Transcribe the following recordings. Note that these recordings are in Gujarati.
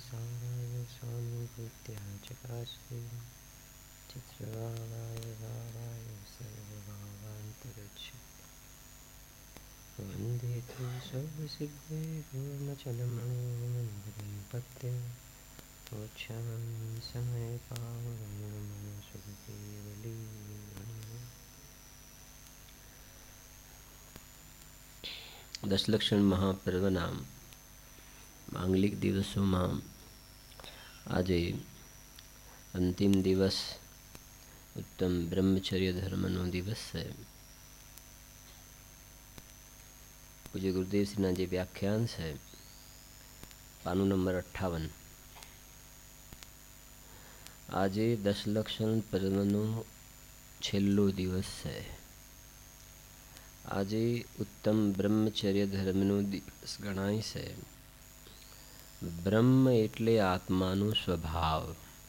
साराय स्वानुभूत्या चकाशे चित्रवालाय वालाय सर्वभावान्तरक्षे वन्दे तु सर्वसिद्धे पूर्णचलमणोमन्दिरं पत्ते मोक्षामि समय पावनमनसुखदेवली। દશલક્ષણ મહાપર્વના માંગલિક દિવસોમાં આજે અંતિમ દિવસ ઉત્તમ બ્રહ્મચર્ય ધર્મનો દિવસ છે. પૂજ્ય ગુરુદેવશ્રીના જે વ્યાખ્યાન છે પાનું નંબર 58. આજે દશલક્ષણ પર્વનો છેલ્લો દિવસ છે. આજે ઉત્તમ બ્રહ્મચર્ય ધર્મનો દિવસ ગણાય છે. બ્રહ્મ એટલે આત્માનો સ્વભાવ,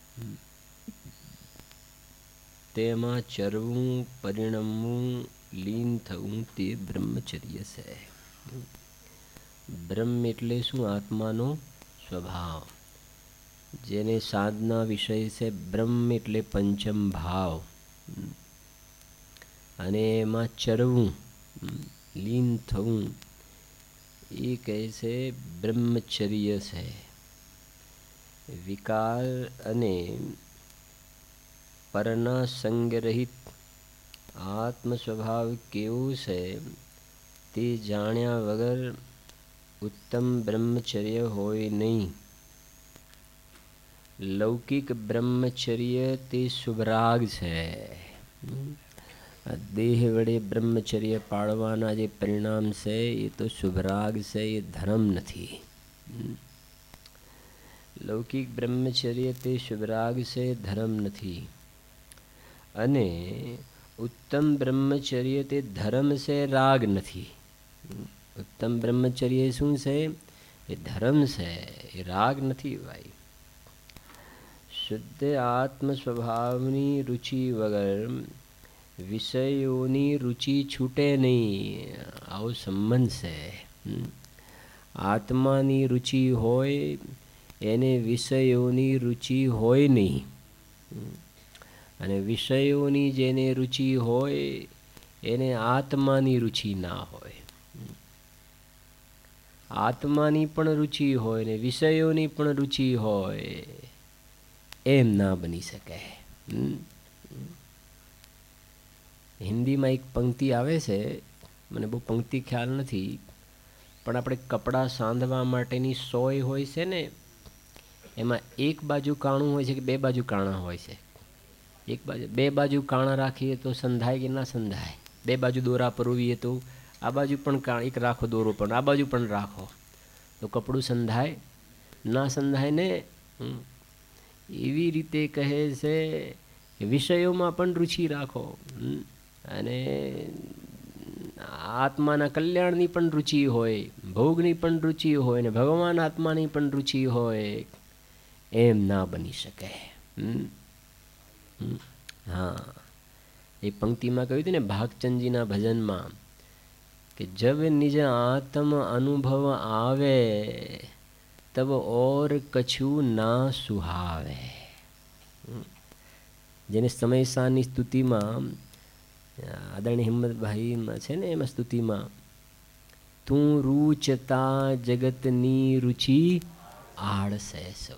તેમાં ચરવું, પરિણમવું, લીન થવું તે બ્રહ્મચર્ય છે. બ્રહ્મ એટલે શું? આત્માનો સ્વભાવ, જેને સાધના વિષય છે. બ્રહ્મ એટલે પંચમ ભાવ, અને એમાં ચરવું, લીન થવું, એ કહે છે બ્રહ્મચર્ય છે. વિકાર અને પરના સંગરહિત આત્મ સ્વભાવ કેવો છે તે જાણ્યા વગર ઉત્તમ બ્રહ્મચર્ય હોય નહીં. લૌકિક બ્રહ્મચર્ય તે શુભરાગ છે. દેહ વડે બ્રહ્મચર્ય પાળવાના જે પરિણામ છે એ તો શુભરાગ છે, એ ધર્મ નથી. લૌકિક બ્રહ્મચર્ય તે શુભરાગ છે, ધર્મ નથી. અને ઉત્તમ બ્રહ્મચર્ય તે ધર્મ છે, રાગ નથી. ઉત્તમ બ્રહ્મચર્ય શું છે? એ ધર્મ છે, એ રાગ નથી ભાઈ. શુદ્ધ આત્મ સ્વભાવની રુચિ વગર વિષયોની રુચિ છૂટે નહીં. આવો સંબંધ છે. આત્માની રુચિ હોય એને વિષયોની રુચિ હોય નહીં, અને વિષયોની જેને રુચિ હોય એને આત્માની રુચિ ના હોય. આત્માની પણ રુચિ હોય ને વિષયોની પણ રુચિ હોય, એમ ના બની શકે. હિન્દીમાં એક પંક્તિ આવે છે, મને બહુ પંક્તિ ખ્યાલ નથી, પણ આપણે કપડાં સાંધવા માટેની સોય હોય છે ને, એમાં એક બાજુ કાણું હોય છે કે બે બાજુ કાણા હોય છે? એક બાજુ. બે બાજુ કાણા રાખીએ તો સંધાય કે ના સંધાય? બે બાજુ દોરા પરોવીએ તો આ બાજુ પણ એક રાખો દોરો, પણ આ બાજુ પણ રાખો તો કપડું સંધાય? ના સંધાય ને. એવી રીતે કહે છે વિષયોમાં પણ રુચિ રાખો, અને આત્માના કલ્યાણની પણ રુચિ હોય, ભોગની પણ રુચિ હોય, ને ભગવાન આત્માની પણ રુચિ હોય, એમ ના બની શકે. હા, એ પંક્તિમાં કહ્યું હતું ને ભાગચંદજીના ભજનમાં કે જબ નિજ આત્મ અનુભવ આવે તબ ઓર કછું ના સુહાવે. જેને સમયસાની સ્તુતિમાં આદરણીય હિંમતભાઈ છે ને, એમાં સ્તુતિમાં તું રૂચતા જગતની રુચિ આળસે સૌ.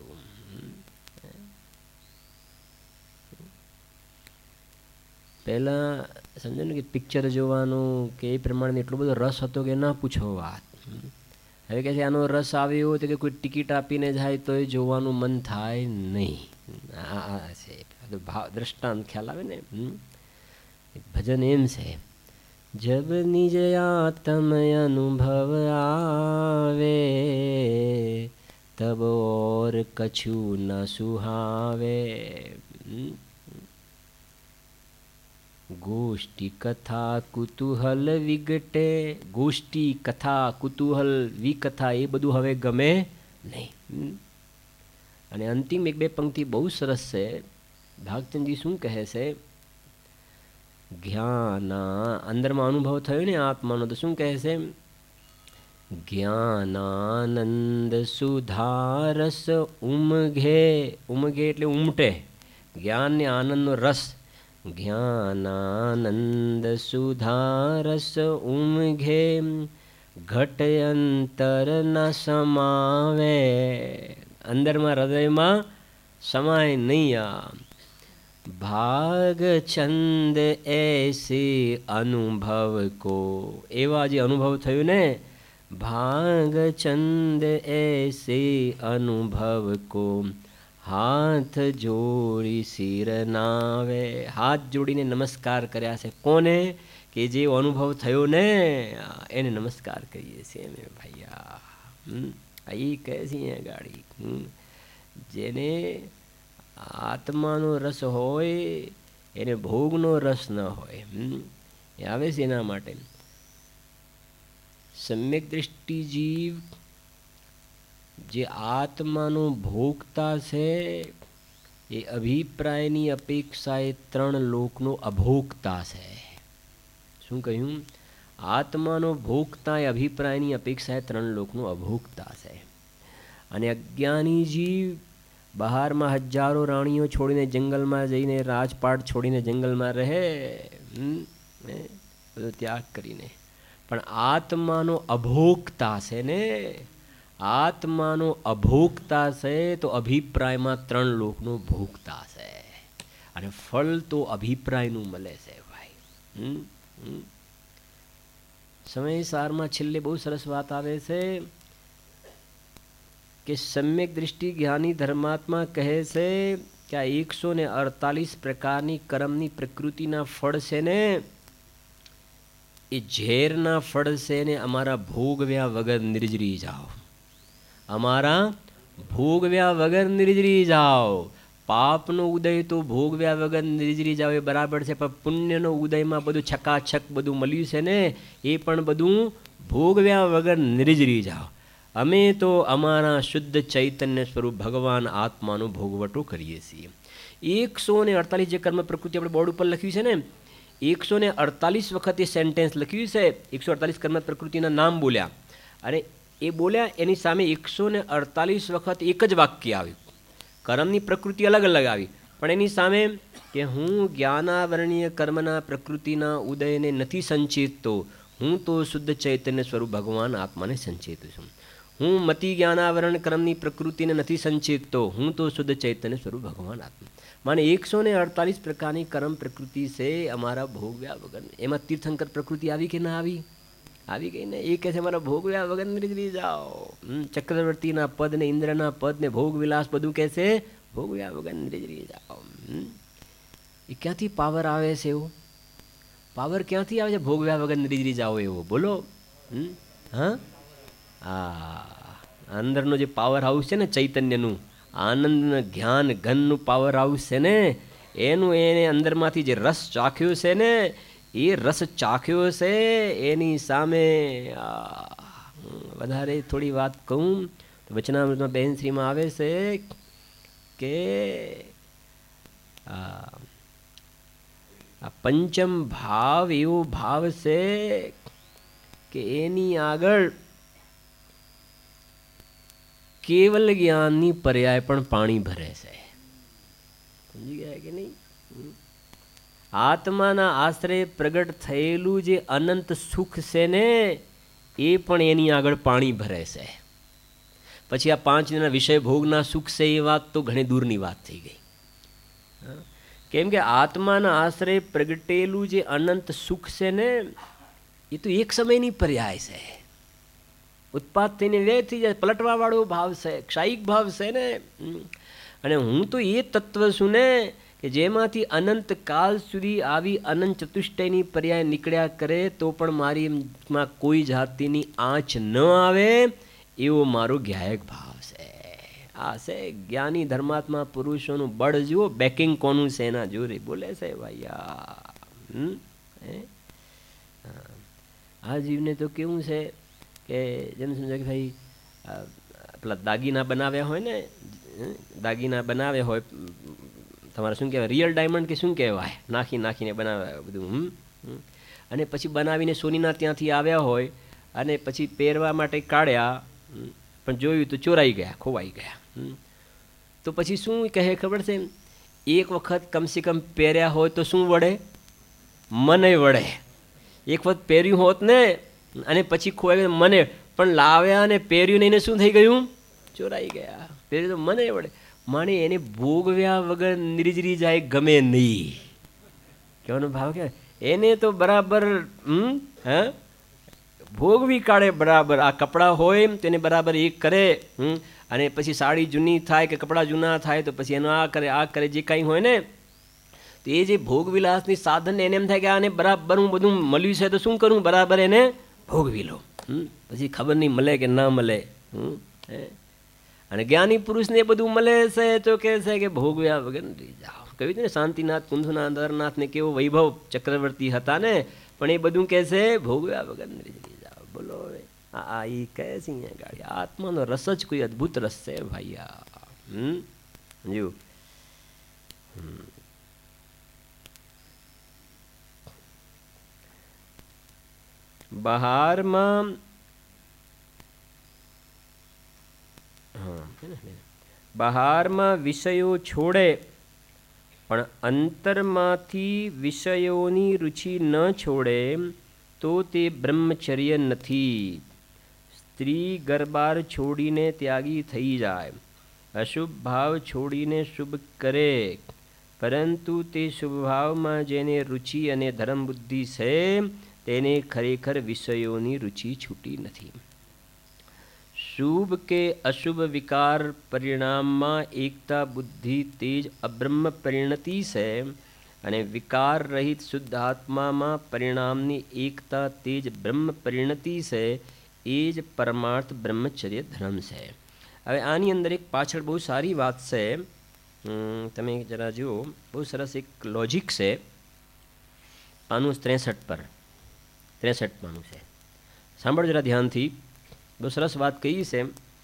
પહેલાં સમજો ને કે પિક્ચર જોવાનું કે એ પ્રમાણે એટલો બધો રસ હતો કે ના પૂછો વાત. હવે કે છે આનો રસ આવ્યો તો કે કોઈ ટિકિટ આપીને જાય તો એ જોવાનું મન થાય નહીં. આ છે ભાવ દ્રષ્ટાંત ખ્યાલ આવે ને. ભજન એમ છે, જબ નિજ આત્મ અનુભવ આવે તબ ઓર કછું ન સુહાવે. ગોષ્ઠી કથા કુતૂહલ વિગટે. ગોષ્ઠી કથા કુતૂહલ વિકથા એ બધું હવે ગમે નહીં. અને અંતિમ એક બે પંક્તિ બહુ સરસ છે. ભાગચંદજી શું કહે છે? જ્ઞાન અંદરમાં અનુભવ થયો ને આત્માનો, તો શું કહે છે? જ્ઞાનાનંદ સુધારસ ઉમઘે. ઉમઘે એટલે ઉમટે. જ્ઞાન ને આનંદનો રસ. જ્ઞાનાનંદ સુધારસ ઉમઘે ઘટ અંતર ન સમાવે. અંદરમાં હૃદયમાં સમાય નહીં. આ ભાગ છંદ એસી અનુભવ કો. એવા જે અનુભવ થયું ને, ભાગ છંદ એસી અનુભવ કો હાથ જોડી સિર નાવે. હાથ જોડીને નમસ્કાર કર્યા છે. કોને? કે જે અનુભવ થયો ને એને નમસ્કાર કરીએ છીએ મેં ભૈયા. એ કહે છે ગાડી જેને આત્માનો રસ હોય એને ભોગનો રસ ન હોય. એ આવે છે એના માટે સમ્યક દ્રષ્ટિ જીવ જે આત્માનો ભોગતા છે એ અભિપ્રાયની અપેક્ષાએ ત્રણ લોકનો અભોગતા છે. શું કહ્યું? આત્માનો ભોગતા એ અભિપ્રાયની અપેક્ષાએ ત્રણ લોકનો અભોગતા છે. અને અજ્ઞાની જીવ બહારમાં હજારો રાણીઓ છોડીને જંગલમાં જઈને, રાજપાટ છોડીને જંગલમાં રહે, બધો ત્યાગ કરીને, પણ આત્માનો અભોગતા છે ને, આત્માનો અભોગતા છે તો અભિપ્રાયમાં ત્રણ લોકનો ભોગતા છે. અને ફળ તો અભિપ્રાયનું મળે છે ભાઈ. સમય સારમાં છેલ્લે બહુ સરસ વાત આવે છે કે સમ્યક દૃષ્ટિ જ્ઞાની ધર્માત્મા કહે છે કે આ 148 પ્રકારની કર્મની પ્રકૃતિના ફળ છે ને એ ઝેરના ફળ છે ને અમારા ભોગવ્યા વગર નિર્જરી જાઓ. અમારા ભોગવ્યા વગર નિર્જરી જાઓ. પાપનો ઉદય તો ભોગવ્યા વગર નિર્જરી જાઓ એ બરાબર છે, પણ પુણ્યનો ઉદયમાં બધું છકાછક બધું મળ્યું છે ને એ પણ બધું ભોગવ્યા વગર નિર્જરી જાઓ. અમે તો અમારા શુદ્ધ ચૈતન્ય સ્વરૂપ ભગવાન આત્માનો ભોગવટો કરીએ છીએ. 148 જે કર્મ પ્રકૃતિ આપણે બોર્ડ ઉપર લખ્યું છે ને, 148 વખત એ સેન્ટેન્સ લખ્યું છે. 148 કર્મ પ્રકૃતિના નામ બોલ્યા અને એ બોલ્યા એની સામે 148 વખત એક જ વાક્ય આવ્યું. કર્મની પ્રકૃતિ અલગ અલગ આવી પણ એની સામે કે હું જ્ઞાનાવરણીય કર્મના પ્રકૃતિના ઉદયને નથી સંચેતતો, હું તો શુદ્ધ ચૈતન્ય સ્વરૂપ ભગવાન આત્માને સંચેતું છું. હું મતિ જ્ઞાનાવરણ કર્મની પ્રકૃતિને નથી સંચેતતો, હું તો શુદ્ધ ચૈતન્ય સ્વરૂપ ભગવાન આત્મા. માને 148 પ્રકારની કર્મ પ્રકૃતિ છે અમારા ભોગવ્યા વગર. એમાં તીર્થંકર પ્રકૃતિ આવી કે ના આવી? આવી ગઈ ને. એ કહે છે અમારા ભોગવ્યા વગર નિર્જરી જાઓ. ચક્રવર્તીના પદ ને ઇન્દ્રના પદ ને ભોગ વિલાસ બધું કહે છે ભોગવ્યા વગર નિર્જરી જાઓ. એ ક્યાંથી પાવર આવે છે? એવું પાવર ક્યાંથી આવે છે ભોગવ્યા વગર નિર્જરી જાઓ એવો? બોલો. હા, અંદરનો જે પાવર હાઉસ છે ને ચૈતન્યનું, આનંદ જ્ઞાન ઘનનું પાવર હાઉસ છે ને, એનું એને અંદરમાંથી જે રસ ચાખ્યો છે ને એ રસ ચાખ્યો છે એની સામે વધારે થોડી વાત કહું તો વચનામૃતમાં બહેનશ્રીમાં આવે છે કે આ પંચમ ભાવ એવો ભાવ છે કે એની આગળ કેવલ જ્ઞાનની પર્યાય પણ પાણી ભરે છે. સમજી ગયા કે નહીં? આત્માના આશ્રય પ્રગટ થયેલું જે અનંત સુખ છે ને એ પણ એની આગળ પાણી ભરે છે. પછી આ 5 દિનના વિષય ભોગના સુખ છે એ વાત તો ઘણી દૂરની વાત થઈ ગઈ. કેમ કે આત્માના આશ્રય પ્રગટેલું જે અનંત સુખ છે ને એ તો એક સમયની પર્યાય છે. ઉત્પાદ થઈને વ્યય થઈ જાય, પલટવા વાળો ભાવ છે, ક્ષાયિક ભાવ છે ને. અને હું તો એ તત્વ છું ને કે જેમાંથી અનંત કાલ સુધી આવી અનંત ચતુષ્ટયની પર્યાય નીકળ્યા કરે તો પણ મારીમાં કોઈ જાતિની આંચ ન આવે એવો મારો જ્ઞાયક ભાવ છે. આ છે જ્ઞાની ધર્માત્મા પુરુષોનું બળ. જુઓ બેકિંગ કોનું છે એના જોરે બોલે છે ભાઈ. આ જીવને તો કેવું છે કે જેમ સમજો કે ભાઈ પેલા દાગીના બનાવ્યા હોય ને, દાગીના બનાવ્યા હોય તમારે શું કહેવાય, રિયલ ડાયમંડ કે શું કહેવાય, નાખીને બનાવ્યા બધું. અને પછી બનાવીને સોનીના ત્યાંથી આવ્યા હોય અને પછી પહેરવા માટે કાઢ્યા, પણ જોયું તો ચોરાઈ ગયા, ખોવાઈ ગયા. તો પછી શું કહે ખબર છે? એક વખત કમસે કમ પહેર્યા હોય તો શું વળે? મને વળે. એક વખત પહેર્યું હોત ને અને પછી ખોવાઈ ગયું મને, પણ લાવ્યા ને પહેર્યું ને એને શું થઈ ગયું? ચોરાઈ ગયા. પહેર્યું તો મને વળે. માણે એને ભોગવ્યા વગર નિર્જરી જાય ગમે નહીં. કહેવાનો ભાવ કે એને તો બરાબર ભોગવી કાઢે બરાબર. આ કપડાં હોય તેને બરાબર એક કરે, અને પછી સાડી જૂની થાય કે કપડાં જૂના થાય તો પછી એનો આ કરે જે કાંઈ હોય ને, તો એ જે ભોગવિલાસની સાધન એને એમ થાય કે આને બરાબર હું બધું મળ્યું છે તો શું કરું? બરાબર એને ભોગવી લો. પછી ખબર નહીં મળે કે ના મળે. અને જ્ઞાની પુરુષને બધું મળે છે તો કહે છે કે ભોગવ્યા વગર રહી જાઓ. કહ્યું હતું ને શાંતિનાથ, કુંભનાથ, અંદરનાથ ને કેવો વૈભવ ચક્રવર્તી હતા ને, પણ એ બધું કહે છે ભોગવ્યા વગર રહી જાઓ. બોલો હવે આ એ કહે છે અહીંયા ગાડી આત્માનો રસ જ કોઈ અદભુત રસ છે ભાઈ. જો બહારમાં બહારમાં વિષયો છોડે પણ અંતરમાંથી વિષયોની રુચિ ન છોડે તો તે બ્રહ્મચર્ય નથી. સ્ત્રી ગરબાર છોડીને ત્યાગી થઈ જાય, અશુભ ભાવ છોડીને શુભ કરે, પરંતુ તે શુભ ભાવમાં જેને રુચિ અને ધર્મ બુદ્ધિ છે તેને ખરેખર વિષયોની રુચિ છૂટી નથી. શુભ કે અશુભ વિકાર પરિણામમાં એકતા બુદ્ધિ તેજ અબ્રહ્મ પરિણતિ છે, અને વિકાર રહિત શુદ્ધ આત્મામાં પરિણામની એકતા તેજ બ્રહ્મ પરિણતિ છે. એ જ પરમાર્થ બ્રહ્મચર્ય ધર્મ છે. હવે આની અંદર એક પાછળ બહુ સારી વાત છે, તમે જરા જુઓ, બહુ સરસ એક લોજિક છે આનું 63 પર 63 છે. સાંભળો જરા ધ્યાનથી, બહુ સરસ વાત કહી છે.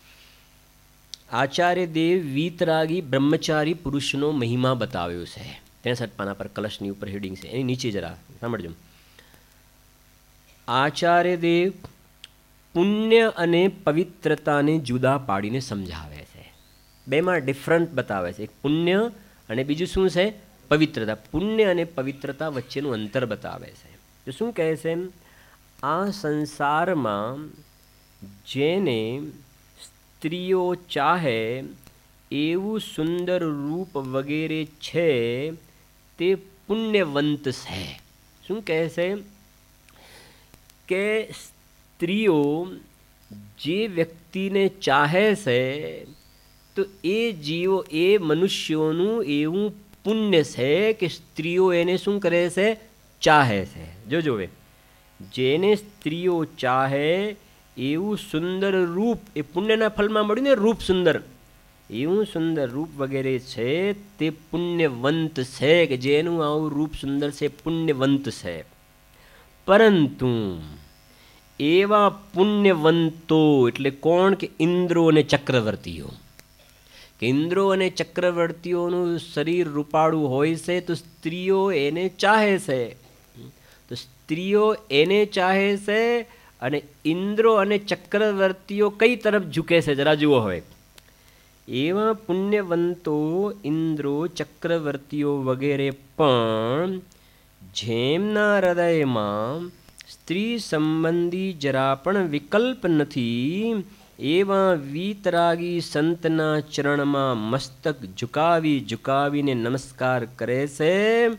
આચાર્ય દેવ વીતરાગી બ્રહ્મચારી પુરુષનો મહિમા બતાવ્યો છે. 63 પાના પર કલશની ઉપર હેડિંગ છે, એની નીચે જરા સાંભળજો. આચાર્ય દેવ પુણ્ય અને પવિત્રતાને જુદા પાડીને સમજાવે છે. બેમાં ડિફરન્ટ બતાવે છે. એક પુણ્ય અને બીજું શું છે? પવિત્રતા. પુણ્ય અને પવિત્રતા વચ્ચેનું અંતર બતાવે છે. તો શું કહે છે? આ સંસારમાં જેને સ્ત્રીઓ ચાહે એવું સુંદર રૂપ વગેરે છે તે પુણ્યવંત છે. શું કહે છે? કે સ્ત્રીઓ જે વ્યક્તિને ચાહે છે તો એ જીવો, એ મનુષ્યોનું એવું પુણ્ય છે કે સ્ત્રીઓ એને શું કરે છે? ચાહે છે. જોજો હવે, જેને સ્ત્રીઓ ચાહે એવું સુંદર રૂપ, એ પુણ્યના ફલમાં મળ્યું ને રૂપ સુંદર, એવું સુંદર રૂપ વગેરે છે તે પુણ્યવંત છે, કે જેનું આવું રૂપ સુંદર છે પુણ્યવંત છે. પરંતુ એવા પુણ્યવંતો એટલે કોણ? કે ઇન્દ્રો અને ચક્રવર્તીઓ. કે ઇન્દ્રો અને ચક્રવર્તીઓનું શરીર રૂપાળું હોય છે તો સ્ત્રીઓ એને ચાહે છે. તો સ્ત્રીઓ એને ચાહે છે અને ઇન્દ્રો અને ચક્રવર્તીઓ કઈ તરફ ઝૂકે છે? જરા જુઓ હવે. એવા પુણ્યવંતો ઇન્દ્રો ચક્રવર્તીઓ વગેરે પણ જેમના હૃદયમાં સ્ત્રી સંબંધી જરા પણ વિકલ્પ નથી, એવા વીતરાગી સંતના ચરણમાં મસ્તક ઝુકાવીને નમસ્કાર કરે છે.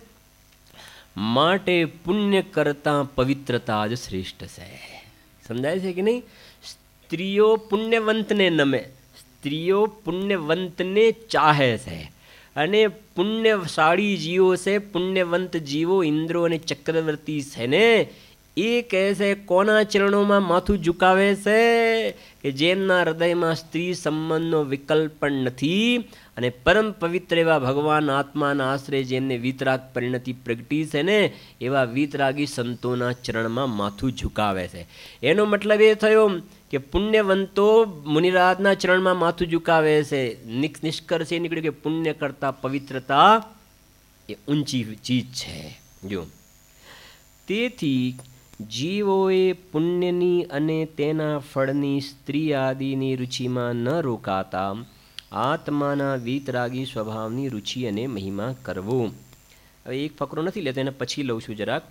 માટે પુણ્ય કરતા પવિત્રતા જ શ્રેષ્ઠ છે. સમજાય છે કે નહીં? સ્ત્રીઓ પુણ્યવંતને નમે, સ્ત્રીઓ પુણ્યવંતને ચાહે છે, અને પુણ્યશાળી જીવો છે, પુણ્યવંત જીવો ઇન્દ્રો અને ચક્રવર્તી છે ને, એ કહે છે કોના ચરણોમાં માથું ઝુકાવે છે? કે જેમના હૃદયમાં સ્ત્રી સંબંધનો વિકલ્પ પણ નથી, અને પરમ પવિત્ર એવા ભગવાન આત્માના આશ્રય જેમને વીતરાગ પરિણતિ પ્રગટી છે ને, એવા વીતરાગી સંતોના ચરણમાં માથું ઝુકાવે છે. એનો મતલબ એ થયો કે પુણ્યવંતો મુનિરાજના ચરણમાં માથું ઝુકાવે છે. નિષ્કર્ષ એ નીકળ્યું કે પુણ્ય કરતા પવિત્રતા એ ઊંચી ચીજ છે. જો તેથી જીવોએ પુણ્યની અને તેના ફળની સ્ત્રી આદિની રુચિમાં ન રોકાતા આત્માના વીતરાગી સ્વભાવની રુચિ અને મહિમા કરવો. હવે એક ફકરો નથી લેતો, એને પછી લઉં છું જરાક.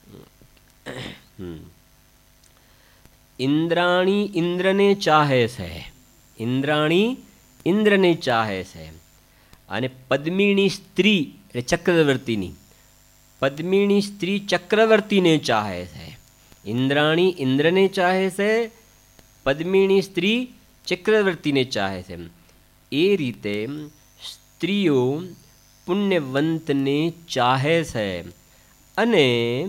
ઇન્દ્રાણી ઇન્દ્રને ચાહે છે, ઇન્દ્રાણી ઇન્દ્રને ચાહે છે. અને પદ્મિણી સ્ત્રી એટલે ચક્રવર્તીની, પદ્મિણી સ્ત્રી ચક્રવર્તીને ચાહે છે. ઇન્દ્રાણી ઇન્દ્રને ચાહે છે, પદ્મિણી સ્ત્રી ચક્રવર્તીને ચાહે છે. એ રીતે સ્ત્રીઓ પુણ્યવંતને ચાહે છે અને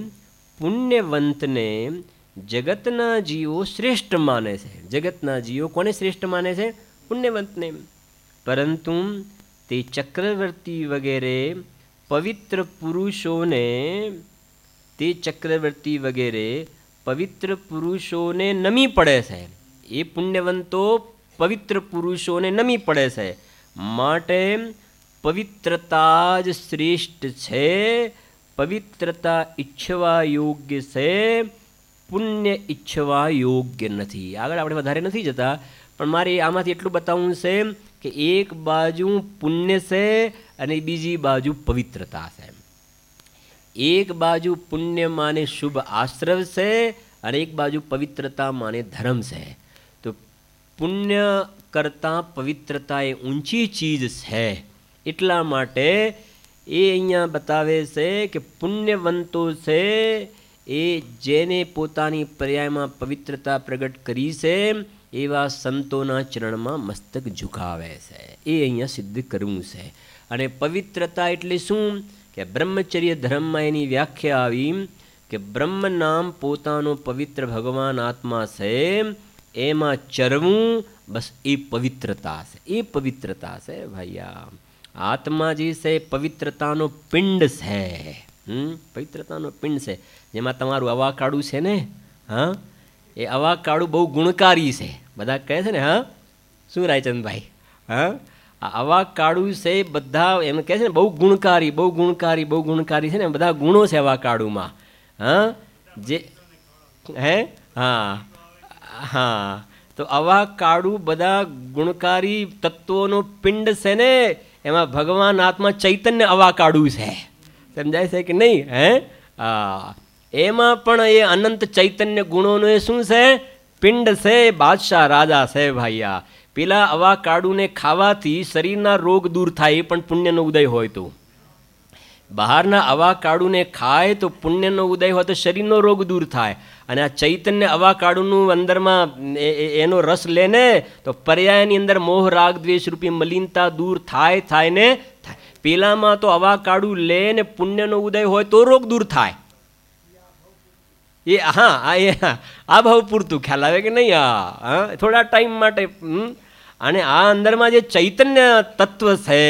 પુણ્યવંતને જગતના જીવો શ્રેષ્ઠ માને છે. જગતના જીવો કોને શ્રેષ્ઠ માને છે? પુણ્યવંતને. પરંતુ તે ચક્રવર્તી વગેરે પવિત્ર પુરુષોને, તે ચક્રવર્તી વગેરે પવિત્ર પુરુષોને નમી પડે છે. એ પુણ્યવંતો પવિત્ર પુરુષોને નમી પડે છે. માટે પવિત્રતા જ શ્રેષ્ઠ છે. પવિત્રતા ઈચ્છવા યોગ્ય છે, પુણ્ય ઈચ્છવા યોગ્ય નથી. આગળ આપણે વધારે નથી જતા, પણ મારે આમાંથી એટલું બતાવવું છે કે એક બાજુ પુણ્ય છે અને બીજી બાજુ પવિત્રતા છે. એક બાજુ પુણ્ય માને શુભ આશ્રવ છે અને એક બાજુ પવિત્રતા માને ધર્મ છે. તો પુણ્ય કરતાં પવિત્રતા એ ઊંચી ચીજ છે. એટલા માટે એ અહીંયા બતાવે છે કે પુણ્યવંતો છે એ જેને પોતાની પર્યાયમાં પવિત્રતા પ્રગટ કરી છે એવા સંતોના ચરણમાં મસ્તક ઝુકાવે છે. એ અહીંયા સિદ્ધ કરવું છે. અને પવિત્રતા એટલે શું? કે બ્રહ્મચર્ય ધર્મમાં એની વ્યાખ્યા આવી કે બ્રહ્મ નામ પોતાનો પવિત્ર ભગવાન આત્મા છે, એમાં ચરવું, બસ એ પવિત્રતા છે. એ પવિત્રતા છે ભૈયા. આત્મા જે છે પવિત્રતાનો પિંડ છે. પવિત્રતાનો પિંડ છે. જેમાં તમારું અવાકાળું છે ને, હા, એ અવાકાળું બહુ ગુણકારી છે. બધા કહે છે ને, હા, શું રાયચંદભાઈ? હા, આ અવાકાળું છે બધા એમ કહે છે ને, બહુ ગુણકારી, બહુ ગુણકારી, બહુ ગુણકારી છે ને, બધા ગુણો છે અવાકાળુંમાં. હા, જે હે, હા હા, તો અવાકાળું બધા ગુણકારી તત્વોનો પિંડ છે ને, એમાં ભગવાન આત્મા ચૈતન્ય અવાકાળું છે. સમજાય છે કે નહીં? હે, હા, એમાં પણ એ અનંત ચૈતન્ય ગુણોનો એ શું છે? પિંડ છે. બાદશાહ રાજા છે ભાઈયા. પેલા અવાકાળુને ખાવાથી શરીરના રોગ દૂર થાય, પણ પુણ્યનો ઉદય હોય તો. બહારના અવાકાળુને ખાય તો પુણ્યનો ઉદય હોય તો શરીરનો રોગ દૂર થાય. અને આ ચૈતન્ય અવાકાળુનું અંદરમાં એનો રસ લે ને તો પર્યાયની અંદર મોહ રાગ દ્વેષ રૂપી મલિનતા દૂર થાય ને થાય. પેલામાં તો અવાકાળું લે ને પુણ્યનો ઉદય હોય તો રોગ દૂર થાય. એ હા, આ ભાવ પૂરતું ખ્યાલ આવે કે નહીં? હા, થોડા ટાઈમ માટે. અને આ અંદરમાં જે ચૈતન્ય તત્વ છે,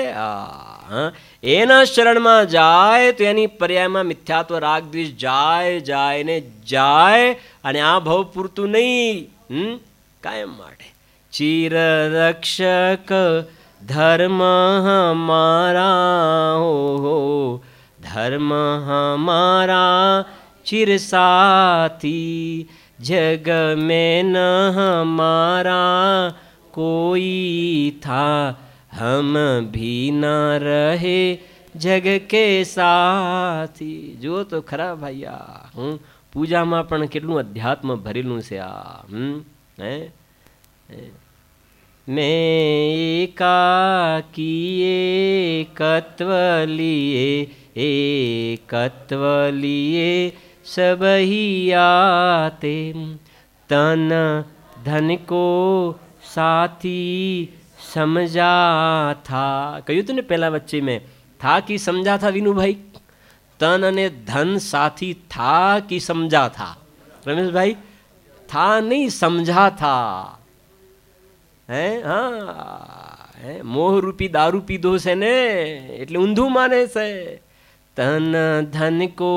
એના શરણમાં જાય તો એની પર્યાયમાં મિથ્યાત્વ રાગ દ્વેષ જાય ને જાય. અને આ ભાવ પૂરતું નહીં, કાયમ માટે. ચિર રક્ષક ધર્મ હમારા હો, ધર્મ હમારા चिर साथी, जग में न हमारा कोई था, हम भी न रहे जग के साथी. જો તો ખરા ભાઈયા, પૂજામાં પણ કેટલું અધ્યાત્મ ભરેલું છે આ. હે, મેં એકાકી એકત્વ લીએ, एकत्व लिए सबही आते, तन धन को साथी समझा था. કહ્યું તું ને પહેલા વચ્ચે મેં, था कि समझा था વિનુભાઈ? તન અને ધન સાથી था कि समझा था? રમેશભાઈ, था નહીં, समझा था. હે, હા, મોહરૂપી દારૂ પીધો છે ને એટલે ઊંધું માને છે. तन धन को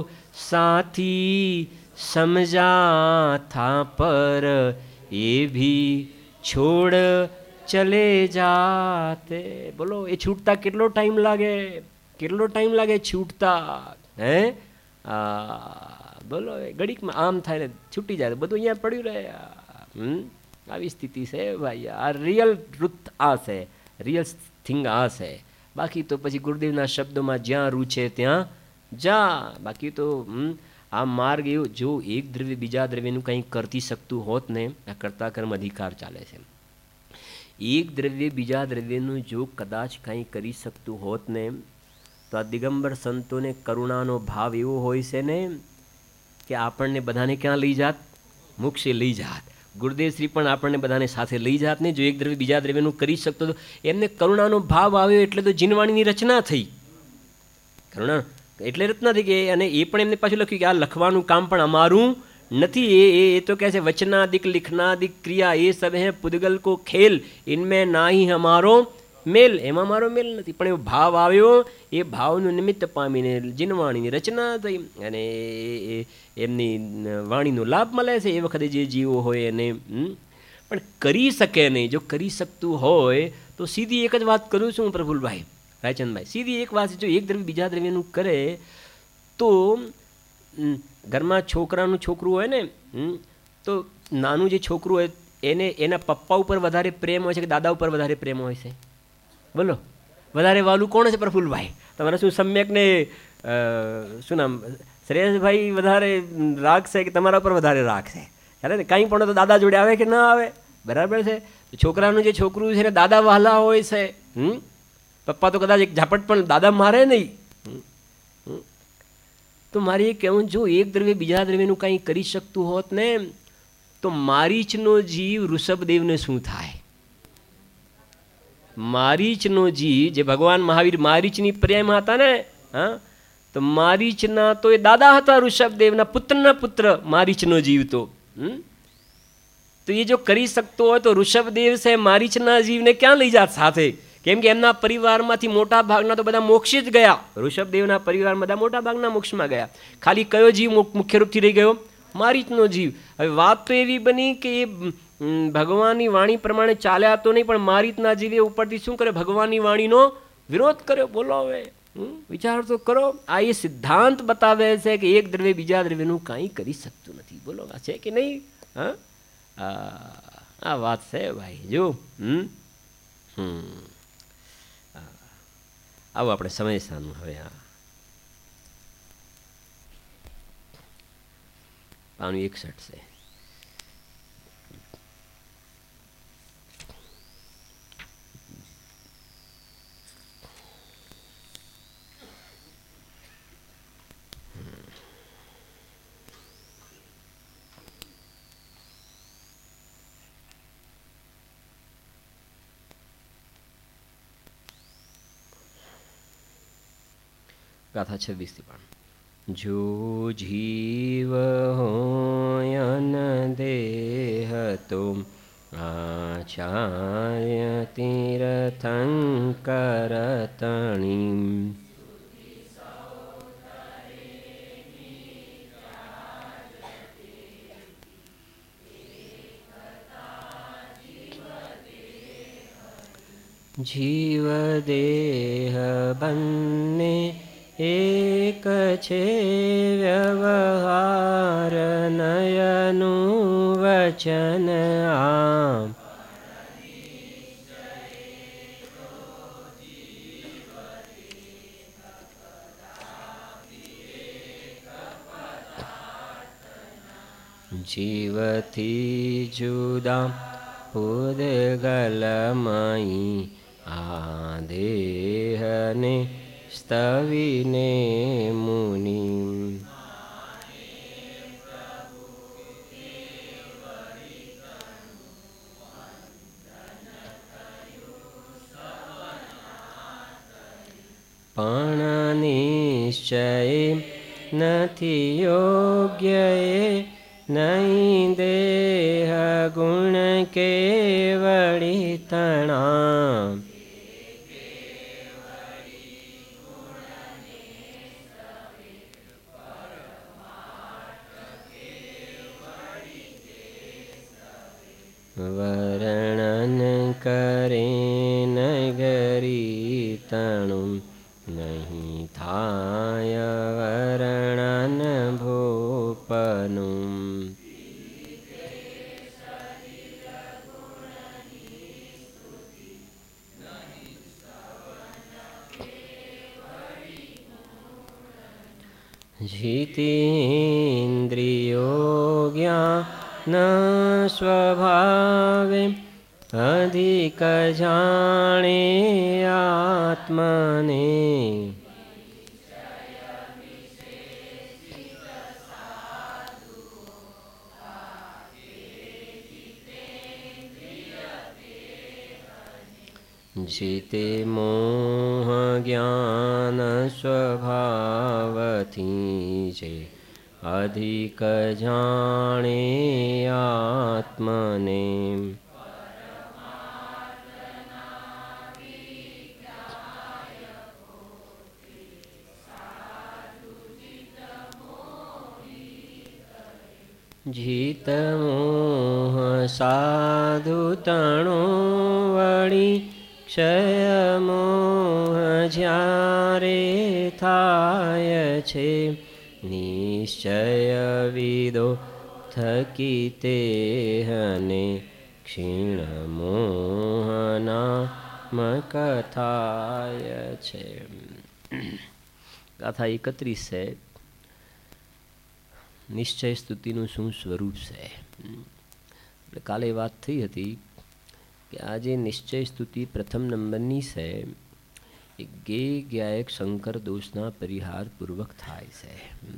साथी समझा था, पर ये भी छोड़ चले जाते. બોલો, એ છૂટતા કેટલો ટાઈમ લાગે? કેટલો ટાઈમ લાગે છૂટતા? હે, બોલો ઘડીકમાં આમ થાય ને છૂટી જાય બધું અહીંયા પડ્યું રહે. આવી સ્થિતિ છે ભાઈ. આ રિયલ ટ્રુથ આ છે, રિયલ થિંગ આ છે. બાકી તો પછી ગુરુદેવના શબ્દોમાં જ્યાં રૂચે ત્યાં જા. બાકી તો આ માર્ગ એવો, જો એક દ્રવ્ય બીજા દ્રવ્યનું કંઈ કરતી શકતું હોત ને, આ કરતા કર્મ અધિકાર ચાલે છે. એક દ્રવ્ય બીજા દ્રવ્યનું જો કદાચ કંઈ કરી શકતું હોત ને, તો આ દિગંબર સંતોને કરુણાનો ભાવ એવો હોય છે ને કે આપણને બધાને ક્યાં લઈ જાત? મોક્ષે લઈ જાત. ગુરુદેવ શ્રી પણ આપણને બધાને સાથે લઈ જાત ને. જો એક દ્રવ્ય બીજા દ્રવ્યનું કરી શકતો હતો, એમને કરુણાનો ભાવ આવ્યો એટલે તો જીનવાણીની રચના થઈ. કરુણા એટલે રચના થઈ ગઈ. અને એ પણ એમને પાછું લખ્યું કે આ લખવાનું કામ પણ અમારું નથી. એ તો કહે છે વચનાદિક લિખનાદિક ક્રિયા એ સબ હે પુદગલ કો ખેલ, ઇનમેં નાહી હમારો મેલ. એમાં મારો મેલ નથી. પણ એવો ભાવ આવ્યો, એ ભાવનું નિમિત્ત પામીને જીનવાણીની રચના થઈ અને એમની વાણીનો લાભ મળે છે એ વખતે જે જીવો હોય એને. પણ કરી શકે નહીં. જો કરી શકતું હોય તો સીધી એક જ વાત કરું છું પ્રફુલભાઈ, રાયચંદભાઈ, સીધી એક વાત છે. જો એક દ્રવ્ય બીજા દ્રવ્યનું કરે તો ઘરમાં છોકરાનું છોકરું હોય ને, તો નાનું જે છોકરું હોય એને એના પપ્પા ઉપર વધારે પ્રેમ હોય છે કે દાદા ઉપર વધારે પ્રેમ હોય છે? બોલો, વધારે વાલું કોણ છે પ્રફુલભાઈ? તમારે શું સમ્યકને શું નામ શ્રેયસભાઈ વધારે રાખશે કે તમારા ઉપર વધારે રાખશે? અરે ને કંઈ પણ તો દાદા જોડે આવે કે ના આવે? બરાબર છે. છોકરાનું જે છોકરું છે ને દાદા વહાલા હોય છે. પપ્પા તો કદાચ એક ઝાપટ પણ દાદા મારે નહીં. તો મારે એ કહેવું, જો એક દ્રવ્ય બીજા દ્રવ્યનું કંઈ કરી શકતું હોત ને, તો મારીચનો જીવ ઋષભદેવને શું થાય? મારીચનો જીવ, જે ભગવાન મહાવીર મારીચની પ્રેમ હતા ને, હા, તો મારીચના તો એ દાદા હતા, ઋષભદેવના પુત્રના પુત્ર મારીચનો જીવ. તો એ જો કરી શકતો હોય તો ઋષભદેવ છે મારીચના જીવને ક્યાં લઈ જાત સાથે? કેમ કે એમના પરિવારમાંથી મોટા ભાગના તો બધા મોક્ષી જ ગયા. ઋષભદેવના પરિવારમાં બધા મોટા ભાગના મોક્ષમાં ગયા. ખાલી કયો જીવ મુખ્ય રૂપથી રહી ગયો? મારીચનો જીવ. હવે વાત તો એવી બની કે એ ભગવાનની વાણી પ્રમાણે ચાલ્યા તો નહીં, પણ મારીચના જીવે ઉપરથી શું કરે? ભગવાનની વાણીનો વિરોધ કર્યો. બોલો હવે, વિચાર તો કરો. આ એ સિદ્ધાંત બતાવે છે કે એક દ્રવ્ય બીજા દ્રવ્યનું કાંઈ કરી શકતું નથી. બોલો, આ છે કે નહીં? હા, આ વાત છે ભાઈ. જો આવું આપણે સમયસાનું. હવે આ પાનું 61 છે. ગાથા 26 થી પણ. જો જીવ હોયન દેહ તો આચાર્ય તીર્થંકરતણી, જીવ દેહ બંને એક છે વ્યવહાર, નયનું વચન આમ. જીવથી જુદા પૂદગલમયી, આ દેહને સ્તવીને મુનિ. પણ નિશ્ચય નથી યોગ્ય નહીં દેહ ગુણ કેવળી તણા. વર્ણન કરે નગરી તણું, નહીં થાય વર્ણન ભૂપ. જીતેન્દ્રિયો જ્ઞાન સ્વભાવે અધિક જાણે આત્મને જીતે મોહ જ્ઞાન સ્વભાવથી છે અધિક જાણે આત્મને જીત મોહ સાધુ તણો વળી ક્ષય મોહ જ્યારે થાય છે નિશ્ચય વિદો થકી તે હને ક્ષીણ મોહના કથાય છે. ગાથા 31 છે. નિશ્ચય સ્તુતિનું શું સ્વરૂપ છે? આપણે કાલે વાત થઈ હતી કે આજે નિશ્ચય સ્તુતિ પ્રથમ નંબરની છે એ ગે ગાયક શંકર દોષના પરિહાર પૂર્વક થાય છે.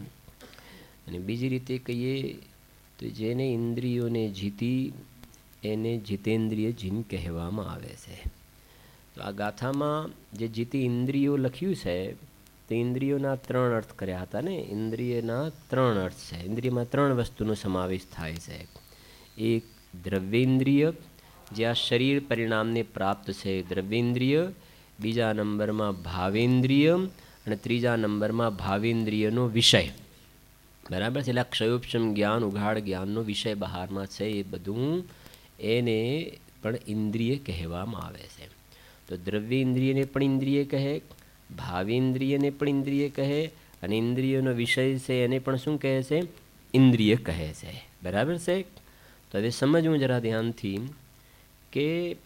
અને બીજી રીતે કહીએ તો જેને ઇન્દ્રિયોને જીતી એને જીતેન્દ્રિય જીન કહેવામાં આવે છે. તો આ ગાથામાં જે જીતી ઇન્દ્રિયો લખ્યું છે તો ઇન્દ્રિયોના 3 અર્થ કર્યા હતા ને. ઇન્દ્રિયના 3 અર્થ છે. ઇન્દ્રિયમાં 3 વસ્તુનો સમાવેશ થાય છે. એક દ્રવ્યેન્દ્રિય જે આ શરીર પરિણામને પ્રાપ્ત છે દ્રવ્યેન્દ્રિય, બીજા નંબરમાં ભાવેન્દ્રિય અને ત્રીજા નંબરમાં ભાવેન્દ્રિયનો વિષય. બરાબર છે. એટલે ક્ષયોપશમ જ્ઞાન ઉઘાડ જ્ઞાનનો વિષય બહારમાં છે એ બધું એને પણ ઇન્દ્રિય કહેવામાં આવે છે. તો દ્રવ્યેન્દ્રિયને પણ ઇન્દ્રિય કહે, ભાવેન્દ્રિયને પણ ઇન્દ્રિય કહે અને ઇન્દ્રિયનો વિષય છે એને પણ શું કહે છે? ઇન્દ્રિય કહે છે. બરાબર છે. તો હવે સમજવું જરા ધ્યાનથી કે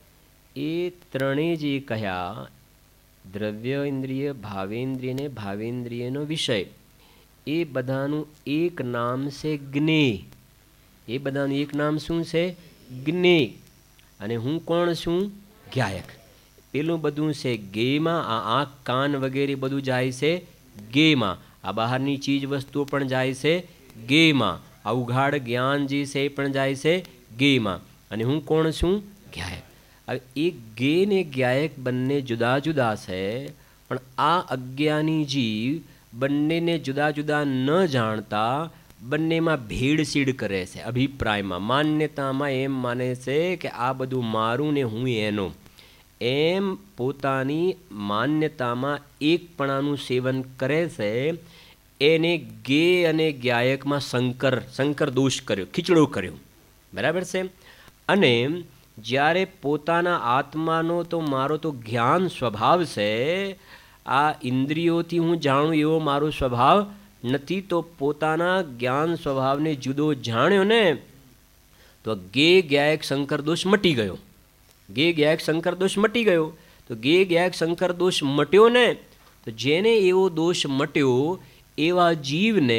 એ ત્રણેય જે કહ્યા દ્રવ્ય ઇન્દ્રિય, ભાવેન્દ્રિય ને ભાવેન્દ્રિયનો વિષય એ બધાનું એક નામ છે જ્ઞેય. એ બધાનું એક નામ શું છે? જ્ઞેય. અને હું કોણ છું? ગાયક. પેલું બધું છે ગેયમાં. આ આંખ કાન વગેરે બધું જાય છે ગેયમાં. આ બહારની ચીજ વસ્તુઓ પણ જાય છે ગેયમાં. આ ઉઘાડ જ્ઞાન જે છે એ પણ જાય છે ગેયમાં. અને હું કોણ છું? ગાયક. હવે એ ગે ને ગાયક બંને જુદા જુદા છે, પણ આ અજ્ઞાની જીવ બંનેને જુદા જુદા ન જાણતા બંનેમાં ભેળસીડ કરે છે. અભિપ્રાયમાં, માન્યતામાં એમ માને છે કે આ બધું મારું ને હું એનો. એમ પોતાની માન્યતામાં એકપણાનું સેવન કરે છે. એને ગે અને ગાયકમાં સંકર દોષ કર્યો, ખીચડો કર્યો. બરાબર છે. અને જ્યારે પોતાના આત્માનો તો મારો તો જ્ઞાન સ્વભાવ છે, આ ઇન્દ્રિયોથી હું જાણું એવો મારો સ્વભાવ નથી. તો પોતાના જ્ઞાન સ્વભાવને જુદો જાણ્યો ને તો ગે ગાયક શંકર દોષ મટી ગયો. ગે ગાયક શંકર દોષ મટી ગયો. તો ગે ગાયક શંકર દોષ મટ્યો ને તો જેને એવો દોષ મટ્યો એવા જીવને